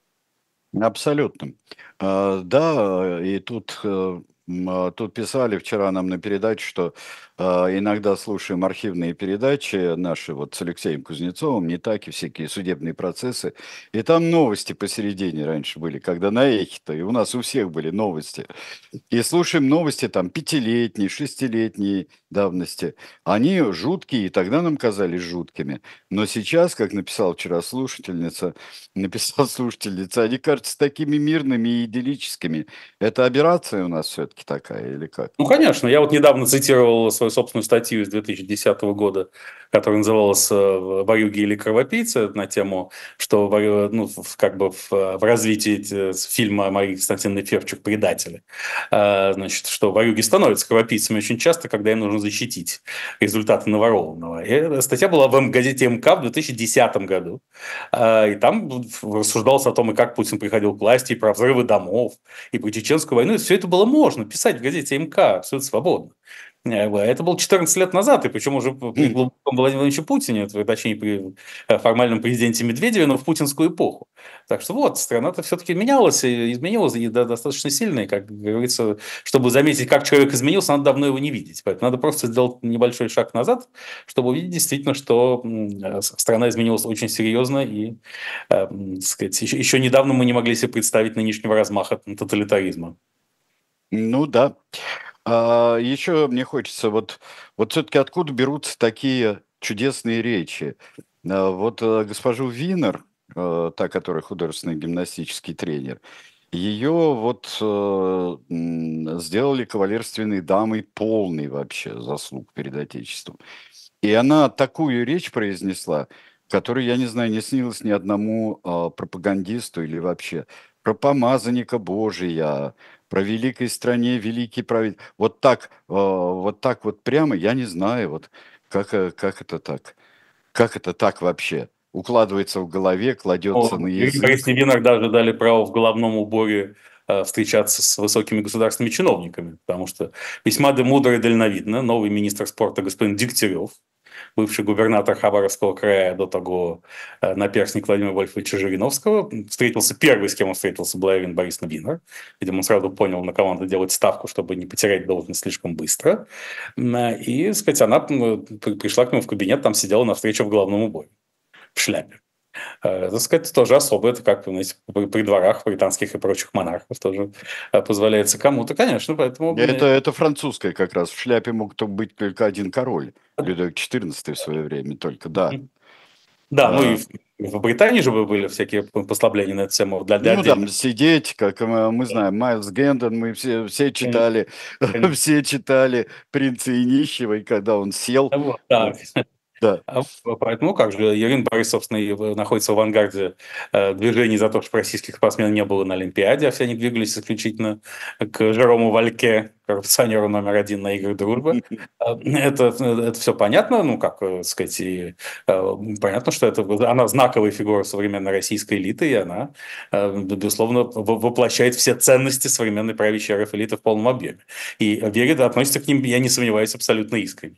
Абсолютно. А, Да, и тут, э, м, а, тут писали вчера нам на передаче, что а, иногда слушаем архивные передачи наши вот с Алексеем Кузнецовым, не так и всякие судебные процессы, и там новости посередине раньше были, когда на эхе-то, и у нас у всех были новости. И слушаем новости там пятилетней, шестилетней давности. Они жуткие, и тогда нам казались жуткими. Но сейчас, как написала вчера слушательница, написал слушательница, они кажутся такими мирными и идиллическими. Это аберрация у нас все-таки такая или как? Ну, конечно. Я вот недавно цитировал свою собственную статью из две тысячи десятого года, которая называлась э, «Ворюги или кровопийцы», на тему, что ворю- ну, в- как бы в, в развитии э, фильма Марии Константиновны Февчук «Предатели». А, Значит, что ворюги становятся кровопийцами очень часто, когда им нужно защитить результаты наворованного. И эта статья была в М- газете МК в две тысячи десятом году. А, И там рассуждалось о том, и как Путин приходил к власти, и про взрывы домов, и про Чеченскую войну. И все это было можно писать в газете МК абсолютно свободно. Это было четырнадцать лет назад, и причем уже при Хм. глубоком Владимире Владимировиче Путине, точнее, при формальном президенте Медведеве, но в путинскую эпоху. Так что вот, страна-то все-таки менялась, и изменилась, и достаточно сильно, и, как говорится, чтобы заметить, как человек изменился, надо давно его не видеть. Поэтому надо просто сделать небольшой шаг назад, чтобы увидеть действительно, что страна изменилась очень серьезно, и, так сказать, еще, еще недавно мы не могли себе представить нынешнего размаха тоталитаризма. Ну да. А, еще мне хочется, вот, вот все-таки откуда берутся такие чудесные речи? А, Вот э, госпожу Винер, э, та, которая художественный гимнастический тренер, ее вот э, м, сделали кавалерственной дамой полной вообще заслуг перед Отечеством. И она такую речь произнесла, которую, я не знаю, не снилась ни одному а, пропагандисту или вообще. Про помазанника Божия, про великой стране, великий правитель. Вот так, а, вот так вот прямо, я не знаю, вот как, э, как это так? Как это так вообще? Укладывается в голове, кладется на Ну, Ирине язык. Борисовне Винок даже дали право в головном уборе э, встречаться с высокими государственными чиновниками, потому что весьма да мудро и дальновидно новый министр спорта господин Дегтярев, бывший губернатор Хабаровского края, до того э, наперсник Владимира Вольфовича Жириновского, встретился, первый, с кем он встретился, была Ирина Борисовна Винер. Видимо, он сразу понял, на кого надо делать ставку, чтобы не потерять должность слишком быстро. И, так сказать, она пришла к нему в кабинет, там сидела на встрече в головном уборе, в шляпе. Так сказать, тоже особо, это как, знаете, при, при дворах британских и прочих монархов тоже э, позволяется кому-то, конечно, поэтому... Это, это французская как раз. В шляпе мог то быть только один король. Людовик четырнадцатый в свое время только, да. Да, ну и А, в, в Британии же были всякие послабления на эту тему для, для Ну да, отдельных. сидеть, как мы, мы знаем, Майлз Гэндон, мы все, все читали, все читали «Принца и нищего», и когда он сел, Вот э, так. да. А поэтому как же, Ирина Борис, собственно, и в- находится в авангарде э, движений за то, чтобы российских спортсменов не было на Олимпиаде, а все они двигались исключительно к Жерому Вальке, коррупционеру номер один на играх дружбы. Э, Это, это все понятно, ну, как э, сказать, и, э, понятно, что это, она знаковая фигура современной российской элиты, и она, э, безусловно, во- воплощает все ценности современной правящей эр эф элиты в полном объеме. И верит, относится к ним, я не сомневаюсь, абсолютно искренне.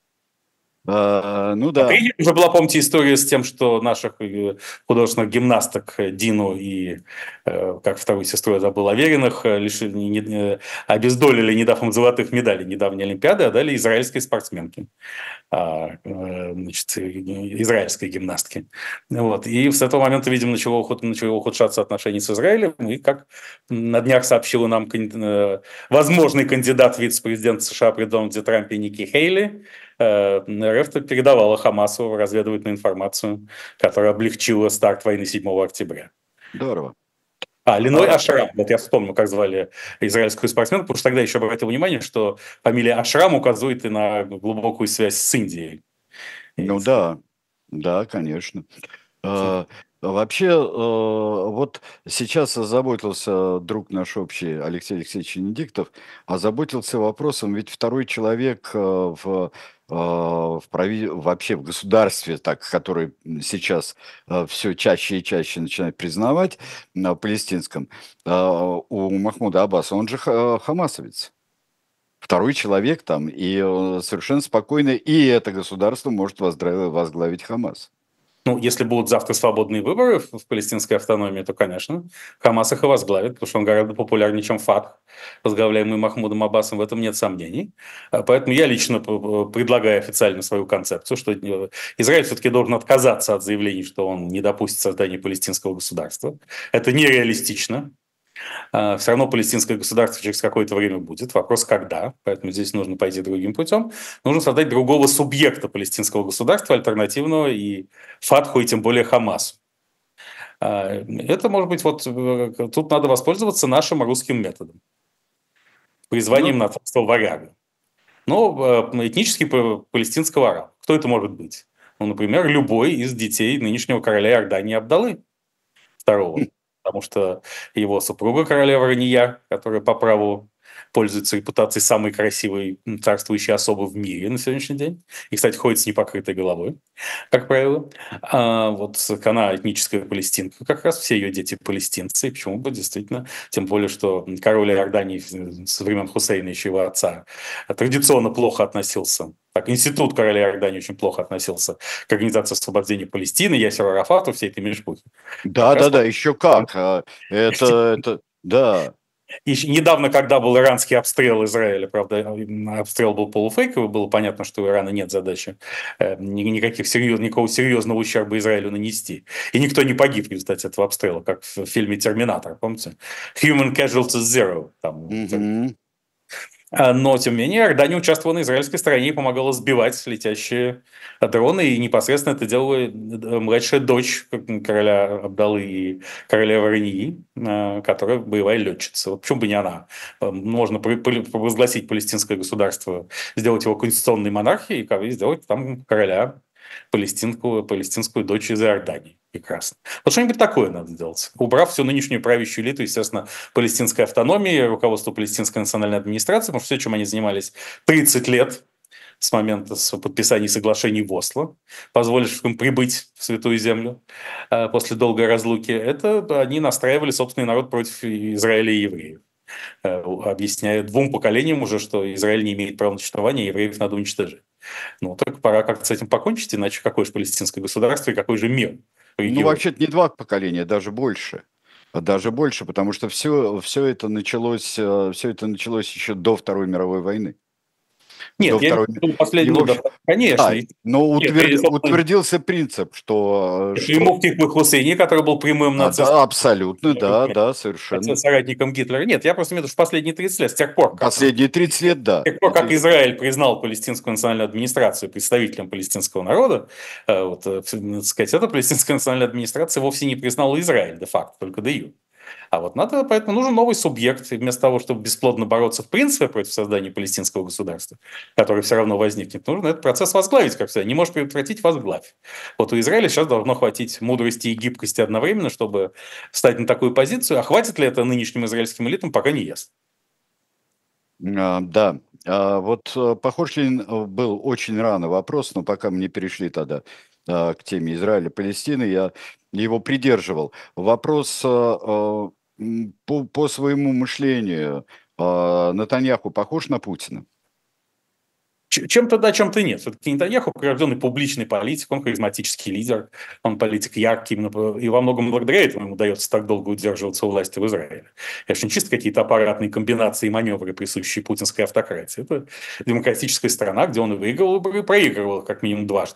А, ну А да, третья уже была, помните, история с тем, что наших э, художественных гимнасток э, Дину и, э, как вторую сестру я забыл, Авериных, э, лишили, не- не- обездолили, не дав им золотых медалей недавней Олимпиады, а дали израильской спортсменке, а, э, значит, э, израильской гимнастке. Вот. И с этого момента, видимо, начало, уход- начало ухудшаться отношения с Израилем, и, как на днях сообщила нам кан- э, возможный кандидат в вице-президент США при Дональде Трампе Ники Хейли, э, эр эф передавала Хамасу разведывательную информацию, которая облегчила старт войны седьмого октября. здорово. А, Леной А, Ашрам, вот я вспомнил, как звали израильскую спортсменку, потому что тогда еще обратил внимание, что фамилия Ашрам указывает и на глубокую связь с Индией. И, ну да, да, конечно. А, Вообще, э, вот сейчас озаботился друг наш общий Алексей Алексеевич Венедиктов, озаботился вопросом, ведь второй человек э, в, э, в прави- вообще в государстве, так, который сейчас все чаще и чаще начинает признавать на палестинском, э, у Махмуда Аббаса, он же ха- хамасовец. Второй человек там, и э, совершенно спокойно, и это государство может воздра- возглавить Хамас. Ну, если будут завтра свободные выборы в, в палестинской автономии, то, конечно, Хамас их и возглавит, потому что он гораздо популярнее, чем Фатх, возглавляемый Махмудом Аббасом, в этом нет сомнений. А Поэтому я лично п- предлагаю официально свою концепцию, что э, Израиль все-таки должен отказаться от заявлений, что он не допустит создания палестинского государства. Это нереалистично. А, Все равно палестинское государство через какое-то время будет. Вопрос, когда. Поэтому здесь нужно пойти другим путем. Нужно создать другого субъекта палестинского государства, альтернативного и Фатху, и тем более Хамасу. А, Это может быть, вот э, тут надо воспользоваться нашим русским методом. Ну, Призванием на царство варяга. Но э, этнически па- палестинского араба. Кто это может быть? Ну, например, любой из детей нынешнего короля Иордании Абдаллы второго, потому что его супруга королева Рания, которая по праву пользуется репутацией самой красивой царствующей особы в мире на сегодняшний день. И, кстати, ходит с непокрытой головой, как правило. А вот она этническая палестинка, как раз все ее дети палестинцы. И почему бы действительно, тем более, что король Иордании со времен Хусейна, еще его отца, традиционно плохо относился. Так, институт короля Иордании очень плохо относился к организации освобождения Палестины, Ясеру Арафату, всей этой мешпухи. Да, да, да, еще как. А, Это, это, да. И недавно, когда был иранский обстрел Израиля, правда, обстрел был полуфейковый, было понятно, что у Ирана нет задачи э, никаких серьез, никакого серьезного ущерба Израилю нанести. И никто не погиб в результате этого обстрела, как в фильме «Терминатор», помните? Human Casualties Zero. Там, Мгм. но, тем не менее, Иордания участвовала на израильской стороне и помогала сбивать летящие дроны. И непосредственно это делала младшая дочь короля Абдаллы и королевы Рании, которая боевая летчица. Вот почему бы не она? Можно провозгласить палестинское государство, сделать его конституционной монархией и сделать там короля палестинскую, палестинскую дочь из Иордании. Прекрасно. Вот что-нибудь такое надо делать. Убрав всю нынешнюю правящую элиту, естественно, палестинской автономии, руководство палестинской национальной администрации, потому что все, чем они занимались тридцать лет с момента подписания соглашений в Осло, позволивших им прибыть в Святую Землю э, после долгой разлуки, это они настраивали собственный народ против Израиля и евреев, э, объясняя двум поколениям уже, что Израиль не имеет права на существование, и евреев надо уничтожить. Ну, так пора как-то с этим покончить, иначе какое же палестинское государство и какой же мир в Ну, регионе? вообще-то не два поколения, даже больше. Даже больше, потому что все, все это началось, э, все это началось еще до Второй мировой войны. До Нет, я имею Второй... в ми- виду И, в последнюю, да, общем, конечно. да, И- но Нет, и, утверд- собственно, утвердился принцип, что, и что... муфти Хусейни, который был прямым А, нацистом, да, абсолютно, да, да, совершенно. соратником Гитлера. Нет, я просто имею в виду, что в последние тридцать лет, с тех пор, как Последние тридцать лет, С да. тех пор, как Это- Израиль признал палестинскую национальную администрацию представителем палестинского народа, э, вот, э, так сказать, эта палестинская национальная администрация вовсе не признала Израиль де-факто, только де-юре. А вот надо, поэтому нужен новый субъект, и вместо того, чтобы бесплодно бороться в принципе против создания палестинского государства, которое все равно возникнет, нужно этот процесс возглавить, как всегда. Не можешь предотвратить — возглавь. Вот у Израиля сейчас должно хватить мудрости и гибкости одновременно, чтобы встать на такую позицию. А хватит ли это нынешним израильским элитам, пока не ясно. а, Да, А, вот э, похож ли э, был очень рано вопрос, но пока мы не перешли тогда а, к теме Израиля-Палестины, я его придерживал. Вопрос э, э, м, по, по своему мышлению, а, Натаньяху похож на Путина? Ч- Чем-то да, чем-то нет. Все-таки Нетаньяху прирожденный публичный политик, он харизматический лидер, он политик яркий, именно по- и во многом благодаря этому ему удается так долго удерживаться у власти в Израиле. Это же не чисто какие-то аппаратные комбинации и маневры, присущие путинской автократии. Это демократическая страна, где он и выигрывал выборы, и проигрывал их как минимум дважды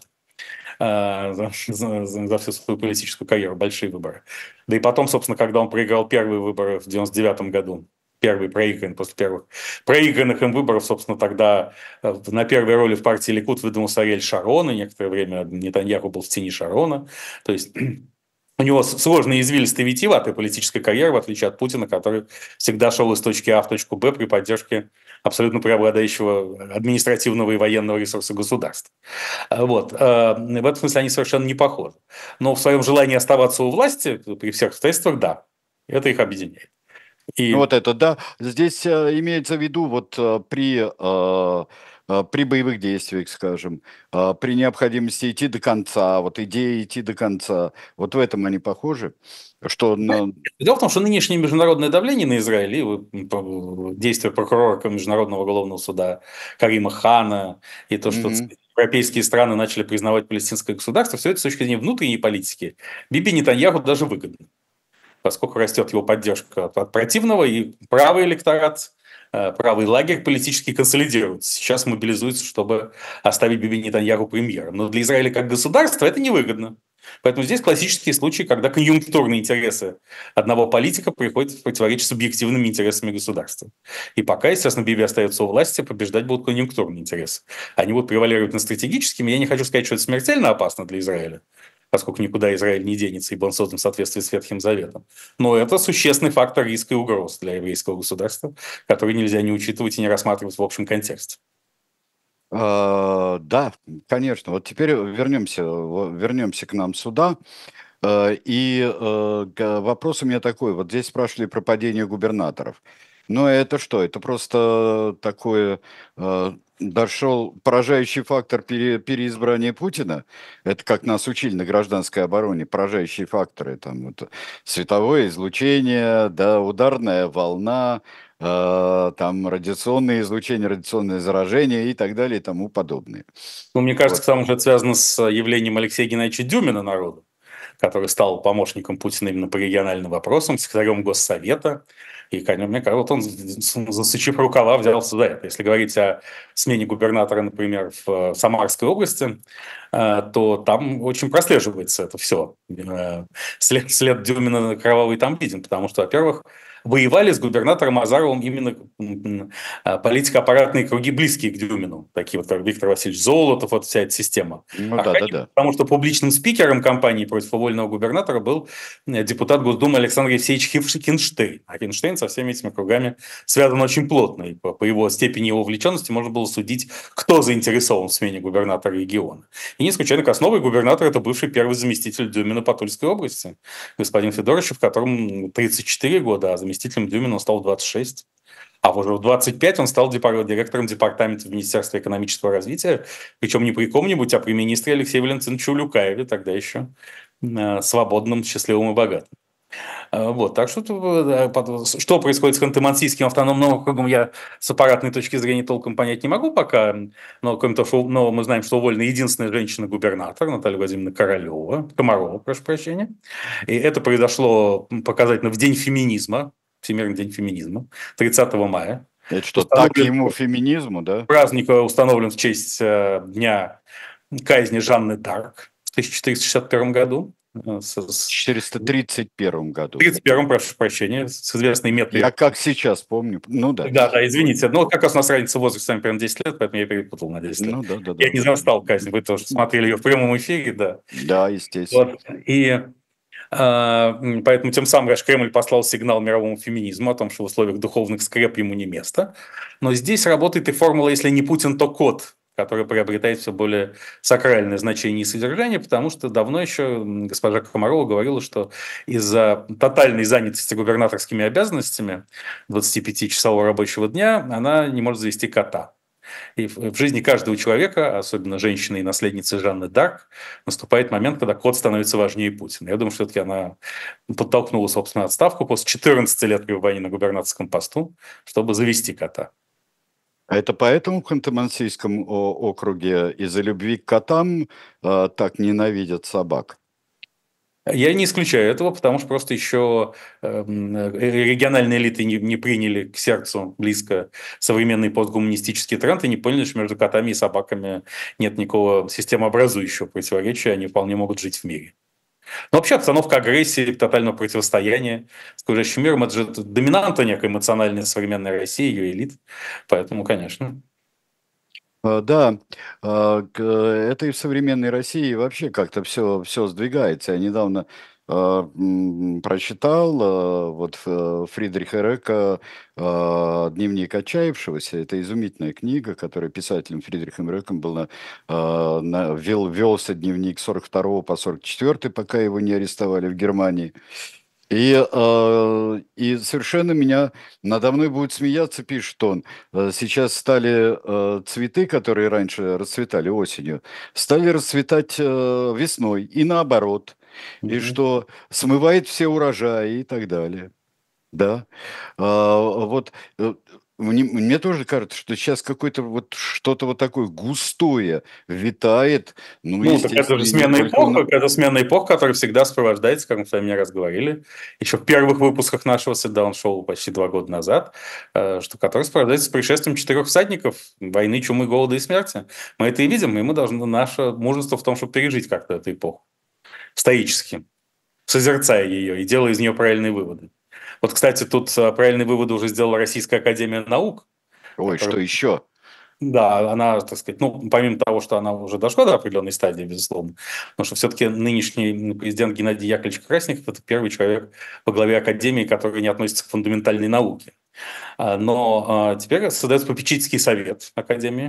а, за, за- за- за всю свою политическую карьеру, большие выборы. Да и потом, собственно, когда он проиграл первые выборы в девяносто девятом году, первый проигран после первых проигранных им выборов, собственно, тогда э, на первой роли в партии Ликуд выдвинулся Ариэль Шарон, и некоторое время Нетаньяху был в тени Шарона. То есть у него сложная, извилистая, витиеватая политическая карьера, в отличие от Путина, который всегда шел из точки А в точку Б при поддержке абсолютно преобладающего административного и военного ресурса государства. А, Вот. А, В этом смысле они совершенно не похожи. Но в своем желании оставаться у власти при всех обстоятельствах, да, это их объединяет. Ну И вот это, да. Здесь э, имеется в виду вот э, при, э, э, при боевых действиях, скажем, э, при необходимости идти до конца, вот идея идти до конца, вот в этом они похожи, что на... дело в том, что нынешнее международное давление на Израиль и вот, м, действия прокурора Международного уголовного суда Карима Хана и то, что, так Мгм. сказать, европейские страны начали признавать палестинское государство, все это с точки зрения внутренней политики Биби Нетаньяху даже выгодно, поскольку растет его поддержка от, от противного, и правый электорат, э, правый лагерь политически консолидируется. Сейчас мобилизуется, чтобы оставить Биби Нетаньяху премьером. Но для Израиля как государства это невыгодно. Поэтому здесь классические случаи, когда конъюнктурные интересы одного политика приходят в противоречие с объективными интересами государства. И пока, естественно, Биби остается у власти, побеждать будут конъюнктурные интересы. Они будут превалировать над стратегическими. Я не хочу сказать, что это смертельно опасно для Израиля, поскольку никуда Израиль не денется, ибо он создан в соответствии с Ветхим Заветом. Но это существенный фактор риска и угроз для еврейского государства, который нельзя не учитывать и не рассматривать в общем контексте. А, да, конечно. Вот теперь вернемся, во- вернемся к нам сюда. Э, И э, г- вопрос у меня такой. Вот здесь спрашивали про падение губернаторов. Но это что? Это просто такое, э, дошел поражающий фактор пере переизбрания Путина. Это как нас учили на гражданской обороне, поражающие факторы, там вот световое излучение, да, ударная волна, э, там радиационное излучение, радиационное заражение и так далее и тому подобное. Ну, мне Вот. кажется, к тому же это связано с явлением Алексея Геннадьевича Дюмина народу, который стал помощником Путина именно по региональным вопросам, секретарем Госсовета. И, конечно, мне кажется, вот он, засучив рукава, взялся за это. Если говорить о смене губернатора, например, в Самарской области, э, то там очень прослеживается это все. След, след Дюмина кровавый там виден, потому что, во-первых, воевали с губернатором Азаровым именно м, м, политико-аппаратные круги, близкие к Дюмину, такие вот как Виктор Васильевич Золотов, вот вся эта система. Ну Аркадьев, да-да-да. потому что публичным спикером кампании против уволенного губернатора был э, депутат Госдумы Александр Евсеевич Хинштейн. А Хинштейн со всеми этими кругами связан очень плотно. И по, по его степени его вовлеченности можно было судить, кто заинтересован в смене губернатора региона. И не случайно Красновый губернатор – это бывший первый заместитель Дюмина по Тульской области, господин Федорович, в котором тридцать четыре года, а заместителем Дюмина он стал двадцать шесть. А уже в двадцать пять он стал директором департамента Министерства экономического развития, причем не при ком-нибудь, а при министре Алексее Валентиновиче Улюкаеве, тогда еще э, свободным, счастливым и богатым. Э, Вот, так что, э, под- что происходит с Ханты-Мансийским автономным округом, я с аппаратной точки зрения толком понять не могу пока, но, кроме того, что, но мы знаем, что уволена единственная женщина-губернатор, Наталья Владимировна Королева, Комарова, прошу прощения, и это произошло показательно в день феминизма, Всемирный день феминизма, тридцатого мая. Это что, так Установлен ему феминизму, да? праздник, э, установлен в честь э, дня казни Жанны Дарк в тысяча четыреста шестьдесят первом году. э, С, В с- четыреста тридцать первом в году. тридцать первом, прошу прощения, с известной метой. Я как сейчас помню. Ну да. Да, да, извините. Ну, вот как раз у нас разница в возрасте с вами примерно десять лет, поэтому я перепутал на десять лет. Ну да-да-да. Я не застал казнь, вы тоже смотрели ее в прямом эфире, да. Да, естественно. Вот. И а, м, поэтому тем самым, конечно, Кремль послал сигнал мировому феминизму о том, что в условиях духовных скреп ему не место. Но здесь работает и формула «если не Путин, то кот», которая приобретает все более сакральное значение и содержание, потому что давно еще м, госпожа Комарова говорила, что из-за тотальной занятости губернаторскими обязанностями двадцатипятичасового рабочего дня она не может завести кота. И в в жизни каждого человека, особенно женщины и наследницы Жанны Дарк, наступает момент, когда кот становится важнее Путина. Я думаю, что все-таки она подтолкнула собственную отставку после четырнадцати лет пребывания на губернаторском посту, чтобы завести кота. А это поэтому в Ханты-Мансийском о- округе из-за любви к котам э, так ненавидят собак? Я не исключаю этого, потому что просто еще эм, э, региональные элиты не, не приняли к сердцу близко современный постгуманистический тренд и не поняли, что между котами и собаками нет никакого системообразующего противоречия, они вполне могут жить в мире. Но вообще обстановка агрессии, тотального противостояния с окружающим миром – это же доминанта некой эмоциональной современной России, ее элит. Поэтому, конечно. Э, Да, э, к- это и в современной России вообще как-то все, все сдвигается. Я недавно э, м, прочитал э, вот э, Фридриха Река э, «Дневник отчаявшегося». Это изумительная книга, которая писателем Фридрихом Реком была, э, на- вел, велся дневник с сорок второго по сорок четвёртый, пока его не арестовали в Германии. И, э, и совершенно меня надо мной будет смеяться, пишет он. э, Сейчас стали э, цветы, которые раньше расцветали осенью, стали расцветать э, весной и наоборот. И Мгм. что смывает все урожаи и так далее. Да. А, вот э, мне, мне тоже кажется, что сейчас какое-то вот что-то вот такое густое витает. Ну, Ну, так это естественно, же и не смена только у эпох, нас. это смена эпох, которая всегда сопровождается, как мы с вами не раз говорили, еще в первых выпусках нашего sit-down-шоу почти два года назад, э, что который сопровождается пришествием четырех всадников войны, чумы, голода и смерти. Мы это и видим, и мы должны, наше мужество в том, чтобы пережить как-то эту эпоху стоически, созерцая ее и делая из нее правильные выводы. Вот, кстати, тут э, правильные выводы уже сделала Российская академия наук, Ой, которая, что еще? да, она, так сказать, ну, помимо того, что она уже дошла до определенной стадии, безусловно, потому что все-таки нынешний президент Геннадий Яковлевич Красников – это первый человек во главе академии, который не относится к фундаментальной науке. А, Но а, теперь создается попечительский совет академии,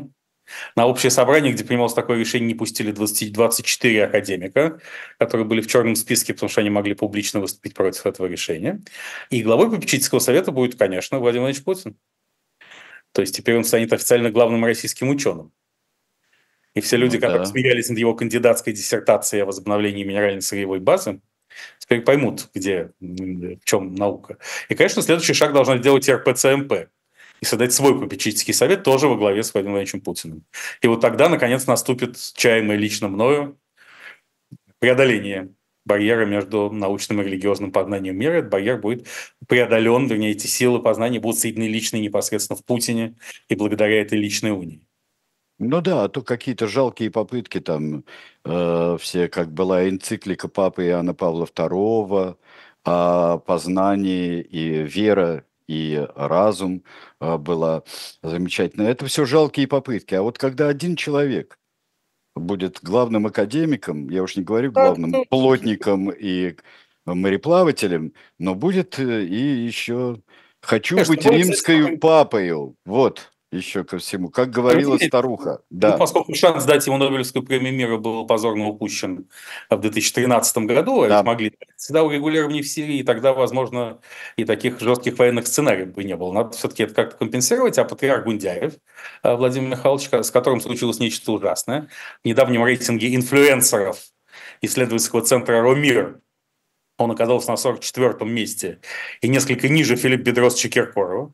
На общее собрание, где принималось такое решение, не пустили двадцать, двадцать четыре академика, которые были в черном списке, потому что они могли публично выступить против этого решения. И главой попечительского совета будет, конечно, Владимир Владимирович Путин. То есть теперь он станет официально главным российским ученым. И все люди, Ну которые да. смеялись над его кандидатской диссертацией о возобновлении минеральной сырьевой базы, теперь поймут, где, в чем наука. И, конечно, следующий шаг должна сделать эр пэ цэ эм пэ и создать свой попечительский совет тоже во главе с Владимиром Владимировичем Путиным. И вот тогда, наконец, наступит чаемое лично мною преодоление барьера между научным и религиозным познанием мира. Этот барьер будет преодолен, вернее, эти силы познания будут соединены лично и непосредственно в Путине и благодаря этой личной унии. Ну да, а то какие-то жалкие попытки там, э, все, как была энциклика Папы Иоанна Павла второго о познании, и вера, и разум э, была замечательно. Это все жалкие попытки. А вот когда один человек будет главным академиком, я уж не говорю главным плотником и мореплавателем, но будет э, и еще «хочу Конечно, быть будет, кстати, римскою папою». Вот еще ко всему. Как говорила разумеется. старуха. Ну, Да, поскольку шанс дать ему Нобелевскую премию мира был позорно упущен в две тысячи тринадцатом году, а ведь да, могли всегда урегулирование в Сирии, и тогда, возможно, и таких жестких военных сценариев бы не было. Надо все-таки это как-то компенсировать. А патриарх Гундяев э, Владимир Михайлович, с которым случилось нечто ужасное, в недавнем рейтинге инфлюенсеров исследовательского центра «Ромир» он оказался на сорок четвёртом месте и несколько ниже Филиппа Бедросовича Киркорова.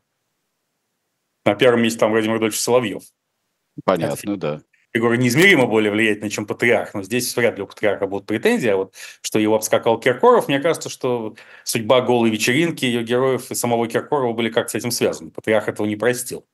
На первом месте там Владимир Рудольфович Соловьев. Это понятно, да. фигура неизмеримо более влиятельная, чем патриарх, но здесь вряд ли у патриарха будут претензии, а вот что его обскакал Киркоров, мне кажется, что судьба голой вечеринки, ее героев и самого Киркорова были как-то с этим связаны. Патриарх этого не простил.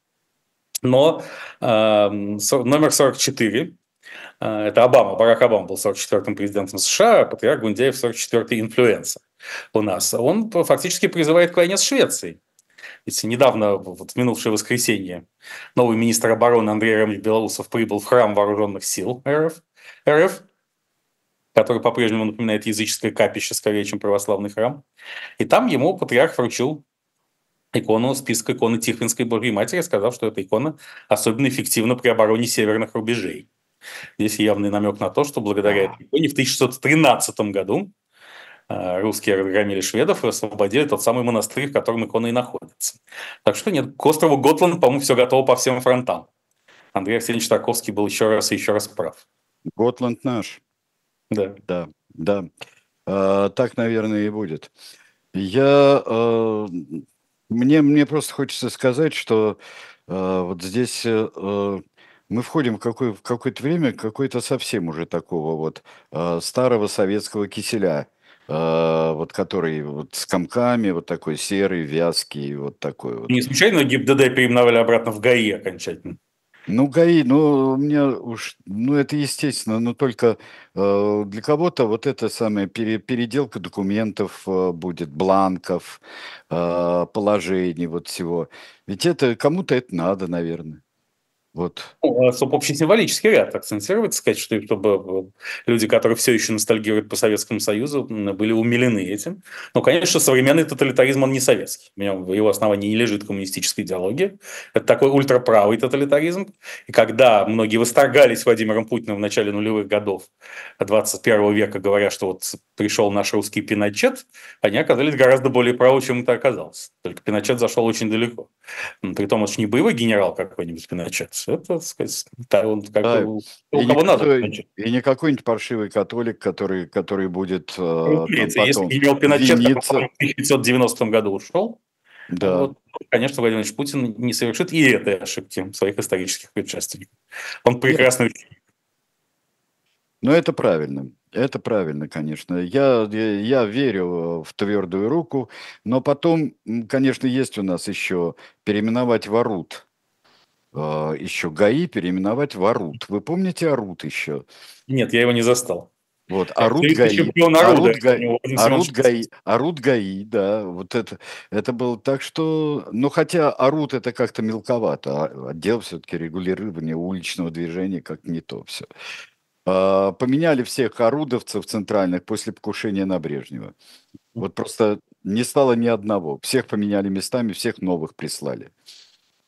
Но э, номер сорок четыре, э, это Обама, Барак Обама был сорок четвёртым президентом США, а патриарх Гундяев сорок четвёртый инфлюенсер у нас. Он фактически призывает к войне с Швецией. Ведь недавно, вот в минувшее воскресенье, новый министр обороны Андрей Рамович Белоусов прибыл в храм вооруженных сил эр эф, эр эф, который по-прежнему напоминает языческое капище скорее, чем православный храм. И там ему патриарх вручил икону, список иконы Тихвинской Божьей Матери, сказав, что эта икона особенно эффективна при обороне северных рубежей. Здесь явный намек на то, что благодаря А, этой иконе в тысяча шестьсот тринадцатом году русские разгромили шведов и освободили тот самый монастырь, в котором икона и находится. Так что нет, к острову Готланд, по-моему, все готово по всем фронтам. Андрей Арсеньевич Тарковский был еще раз и еще раз прав. Готланд наш. Да. Да, да. А, так, наверное, и будет. Я, э, мне, мне просто хочется сказать, что э, вот здесь э, э, мы входим в, какое, в какое-то время, какое-то совсем уже такого вот э, старого советского киселя, э, вот который вот с комками, вот такой серый, вязкий, вот такой вот. Не случайно ГИБДД переименовали обратно в ГАИ окончательно? Ну, ГАИ, ну, у меня уж, ну, это естественно, но только э, для кого-то вот эта самая пере- переделка документов э, будет, бланков, э, положений, вот всего. Ведь это кому-то это надо, наверное. Вот. Ну, а, чтобы общесимволический ряд акцентировать, сказать, что чтобы люди, которые все еще ностальгируют по Советскому Союзу, м, были умилены этим. Но, конечно, современный тоталитаризм, он не советский. У меня в его основании не лежит коммунистическая идеология. Это такой ультраправый тоталитаризм. И когда многие восторгались Владимиром Путиным в начале нулевых годов двадцать первого века, говоря, что вот пришел наш русский Пиночет, они оказались гораздо более правы, чем это оказалось. Только Пиночет зашел очень далеко. Притом, это же не боевой генерал какой-нибудь Пиночет. Это, так сказать, да, он как Да, бы у и не, кого надо какой- Пиночет. и не какой-нибудь паршивый католик, который, который будет э, там Разумеется, если потом генерал Пиночет, который виниться. в тысяча девятьсот девяностом году ушел, Да. вот, конечно, Владимир Ильич Путин не совершит и этой ошибки своих исторических предшественников. Он Нет, прекрасно. ну, это правильно. Это правильно, конечно. Я, я, я верю в твердую руку, но потом, м, конечно, есть у нас еще переименовать в АРУТ. Э, Еще ГАИ переименовать в АРУТ. Вы помните АРУТ еще? Нет, я его не застал. Вот, Я АРУТ абсолютно ГАИ. чемпион народа. АРУТ Я ГАИ. помню, Владимир АРУТ Семенович. ГАИ, АРУТ ГАИ, да, вот это, это было так, что, ну, хотя АРУТ это как-то мелковато, а отдел все-таки регулирования уличного движения как-то не то все. А, Поменяли всех орудовцев центральных после покушения на Брежнева. Вот просто не стало ни одного. Всех поменяли местами, всех новых прислали.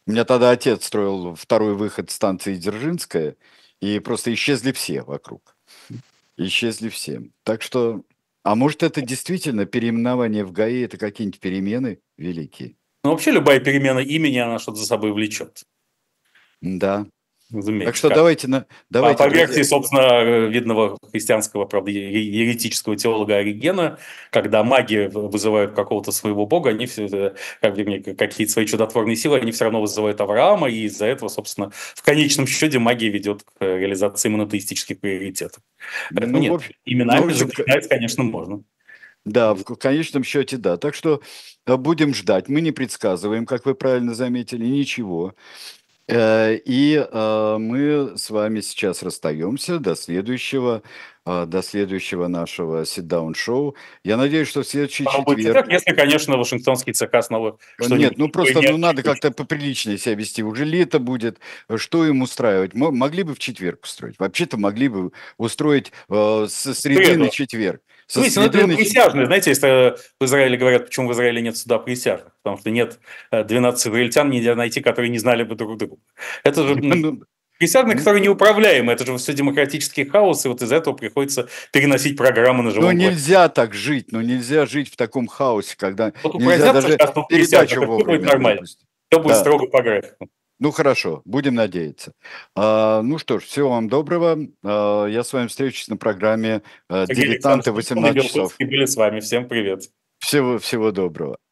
У меня тогда отец строил второй выход станции Дзержинская, и просто исчезли все вокруг. Исчезли все. Так что, а может, это действительно переименование в ГАИ, это какие-нибудь перемены великие? Но вообще любая перемена имени, она что-то за собой влечет. Да. Так Заметьте, что как. давайте, на, По, давайте, по друзья. версии, собственно, видного христианского, правда, е- еретического теолога Оригена, когда маги вызывают какого-то своего бога, они все, это, как, вернее, какие-то свои чудотворные силы, они все равно вызывают Авраама, и из-за этого, собственно, в конечном счете магия ведет к реализации монотеистических приоритетов. Поэтому Ну, в нет, общем, ну, в именами общем, к- заклинать, конечно, можно. да, в конечном счете, да. Так что э, будем ждать. Мы не предсказываем, как вы правильно заметили, ничего. Э, И э, мы с вами сейчас расстаемся до следующего, э, до следующего нашего sit-down-шоу. Я надеюсь, что в следующий Потом будет четверг. четверг, если, конечно, Вашингтонский ЦК снова Э, Нет, что-нибудь ну такое просто не ну надо активирует. как-то поприличнее себя вести. Уже лето будет, э, что им устраивать? Мо- Могли бы в четверг устроить. Вообще-то могли бы устроить э, со В среды на среду. четверг. Со Видите, ну среды это на четверг. присяжные. Знаете, если в Израиле говорят, почему в Израиле нет суда присяжных, потому что нет э, двенадцати израильтян, нельзя найти, которые не знали бы друг друга. Это же м, Ну, присяжные, ну, которые неуправляемы, это же все демократический хаос, и вот из-за этого приходится переносить программы на Но живом гвозде. нельзя так жить, но нельзя жить в таком хаосе, когда Вот нельзя упразднятся даже сейчас тут передачу присяжных, и все будет вовремя нормально. выпустить. Все будет Да, строго по графику. ну хорошо, будем надеяться. А, ну что ж, всего вам доброго. А, я с вами встречусь на программе а, Сергей «Дилетанты» Александрович в Пискун и восемнадцать часов. Белкутский были с вами. Всем привет. Всего, всего доброго.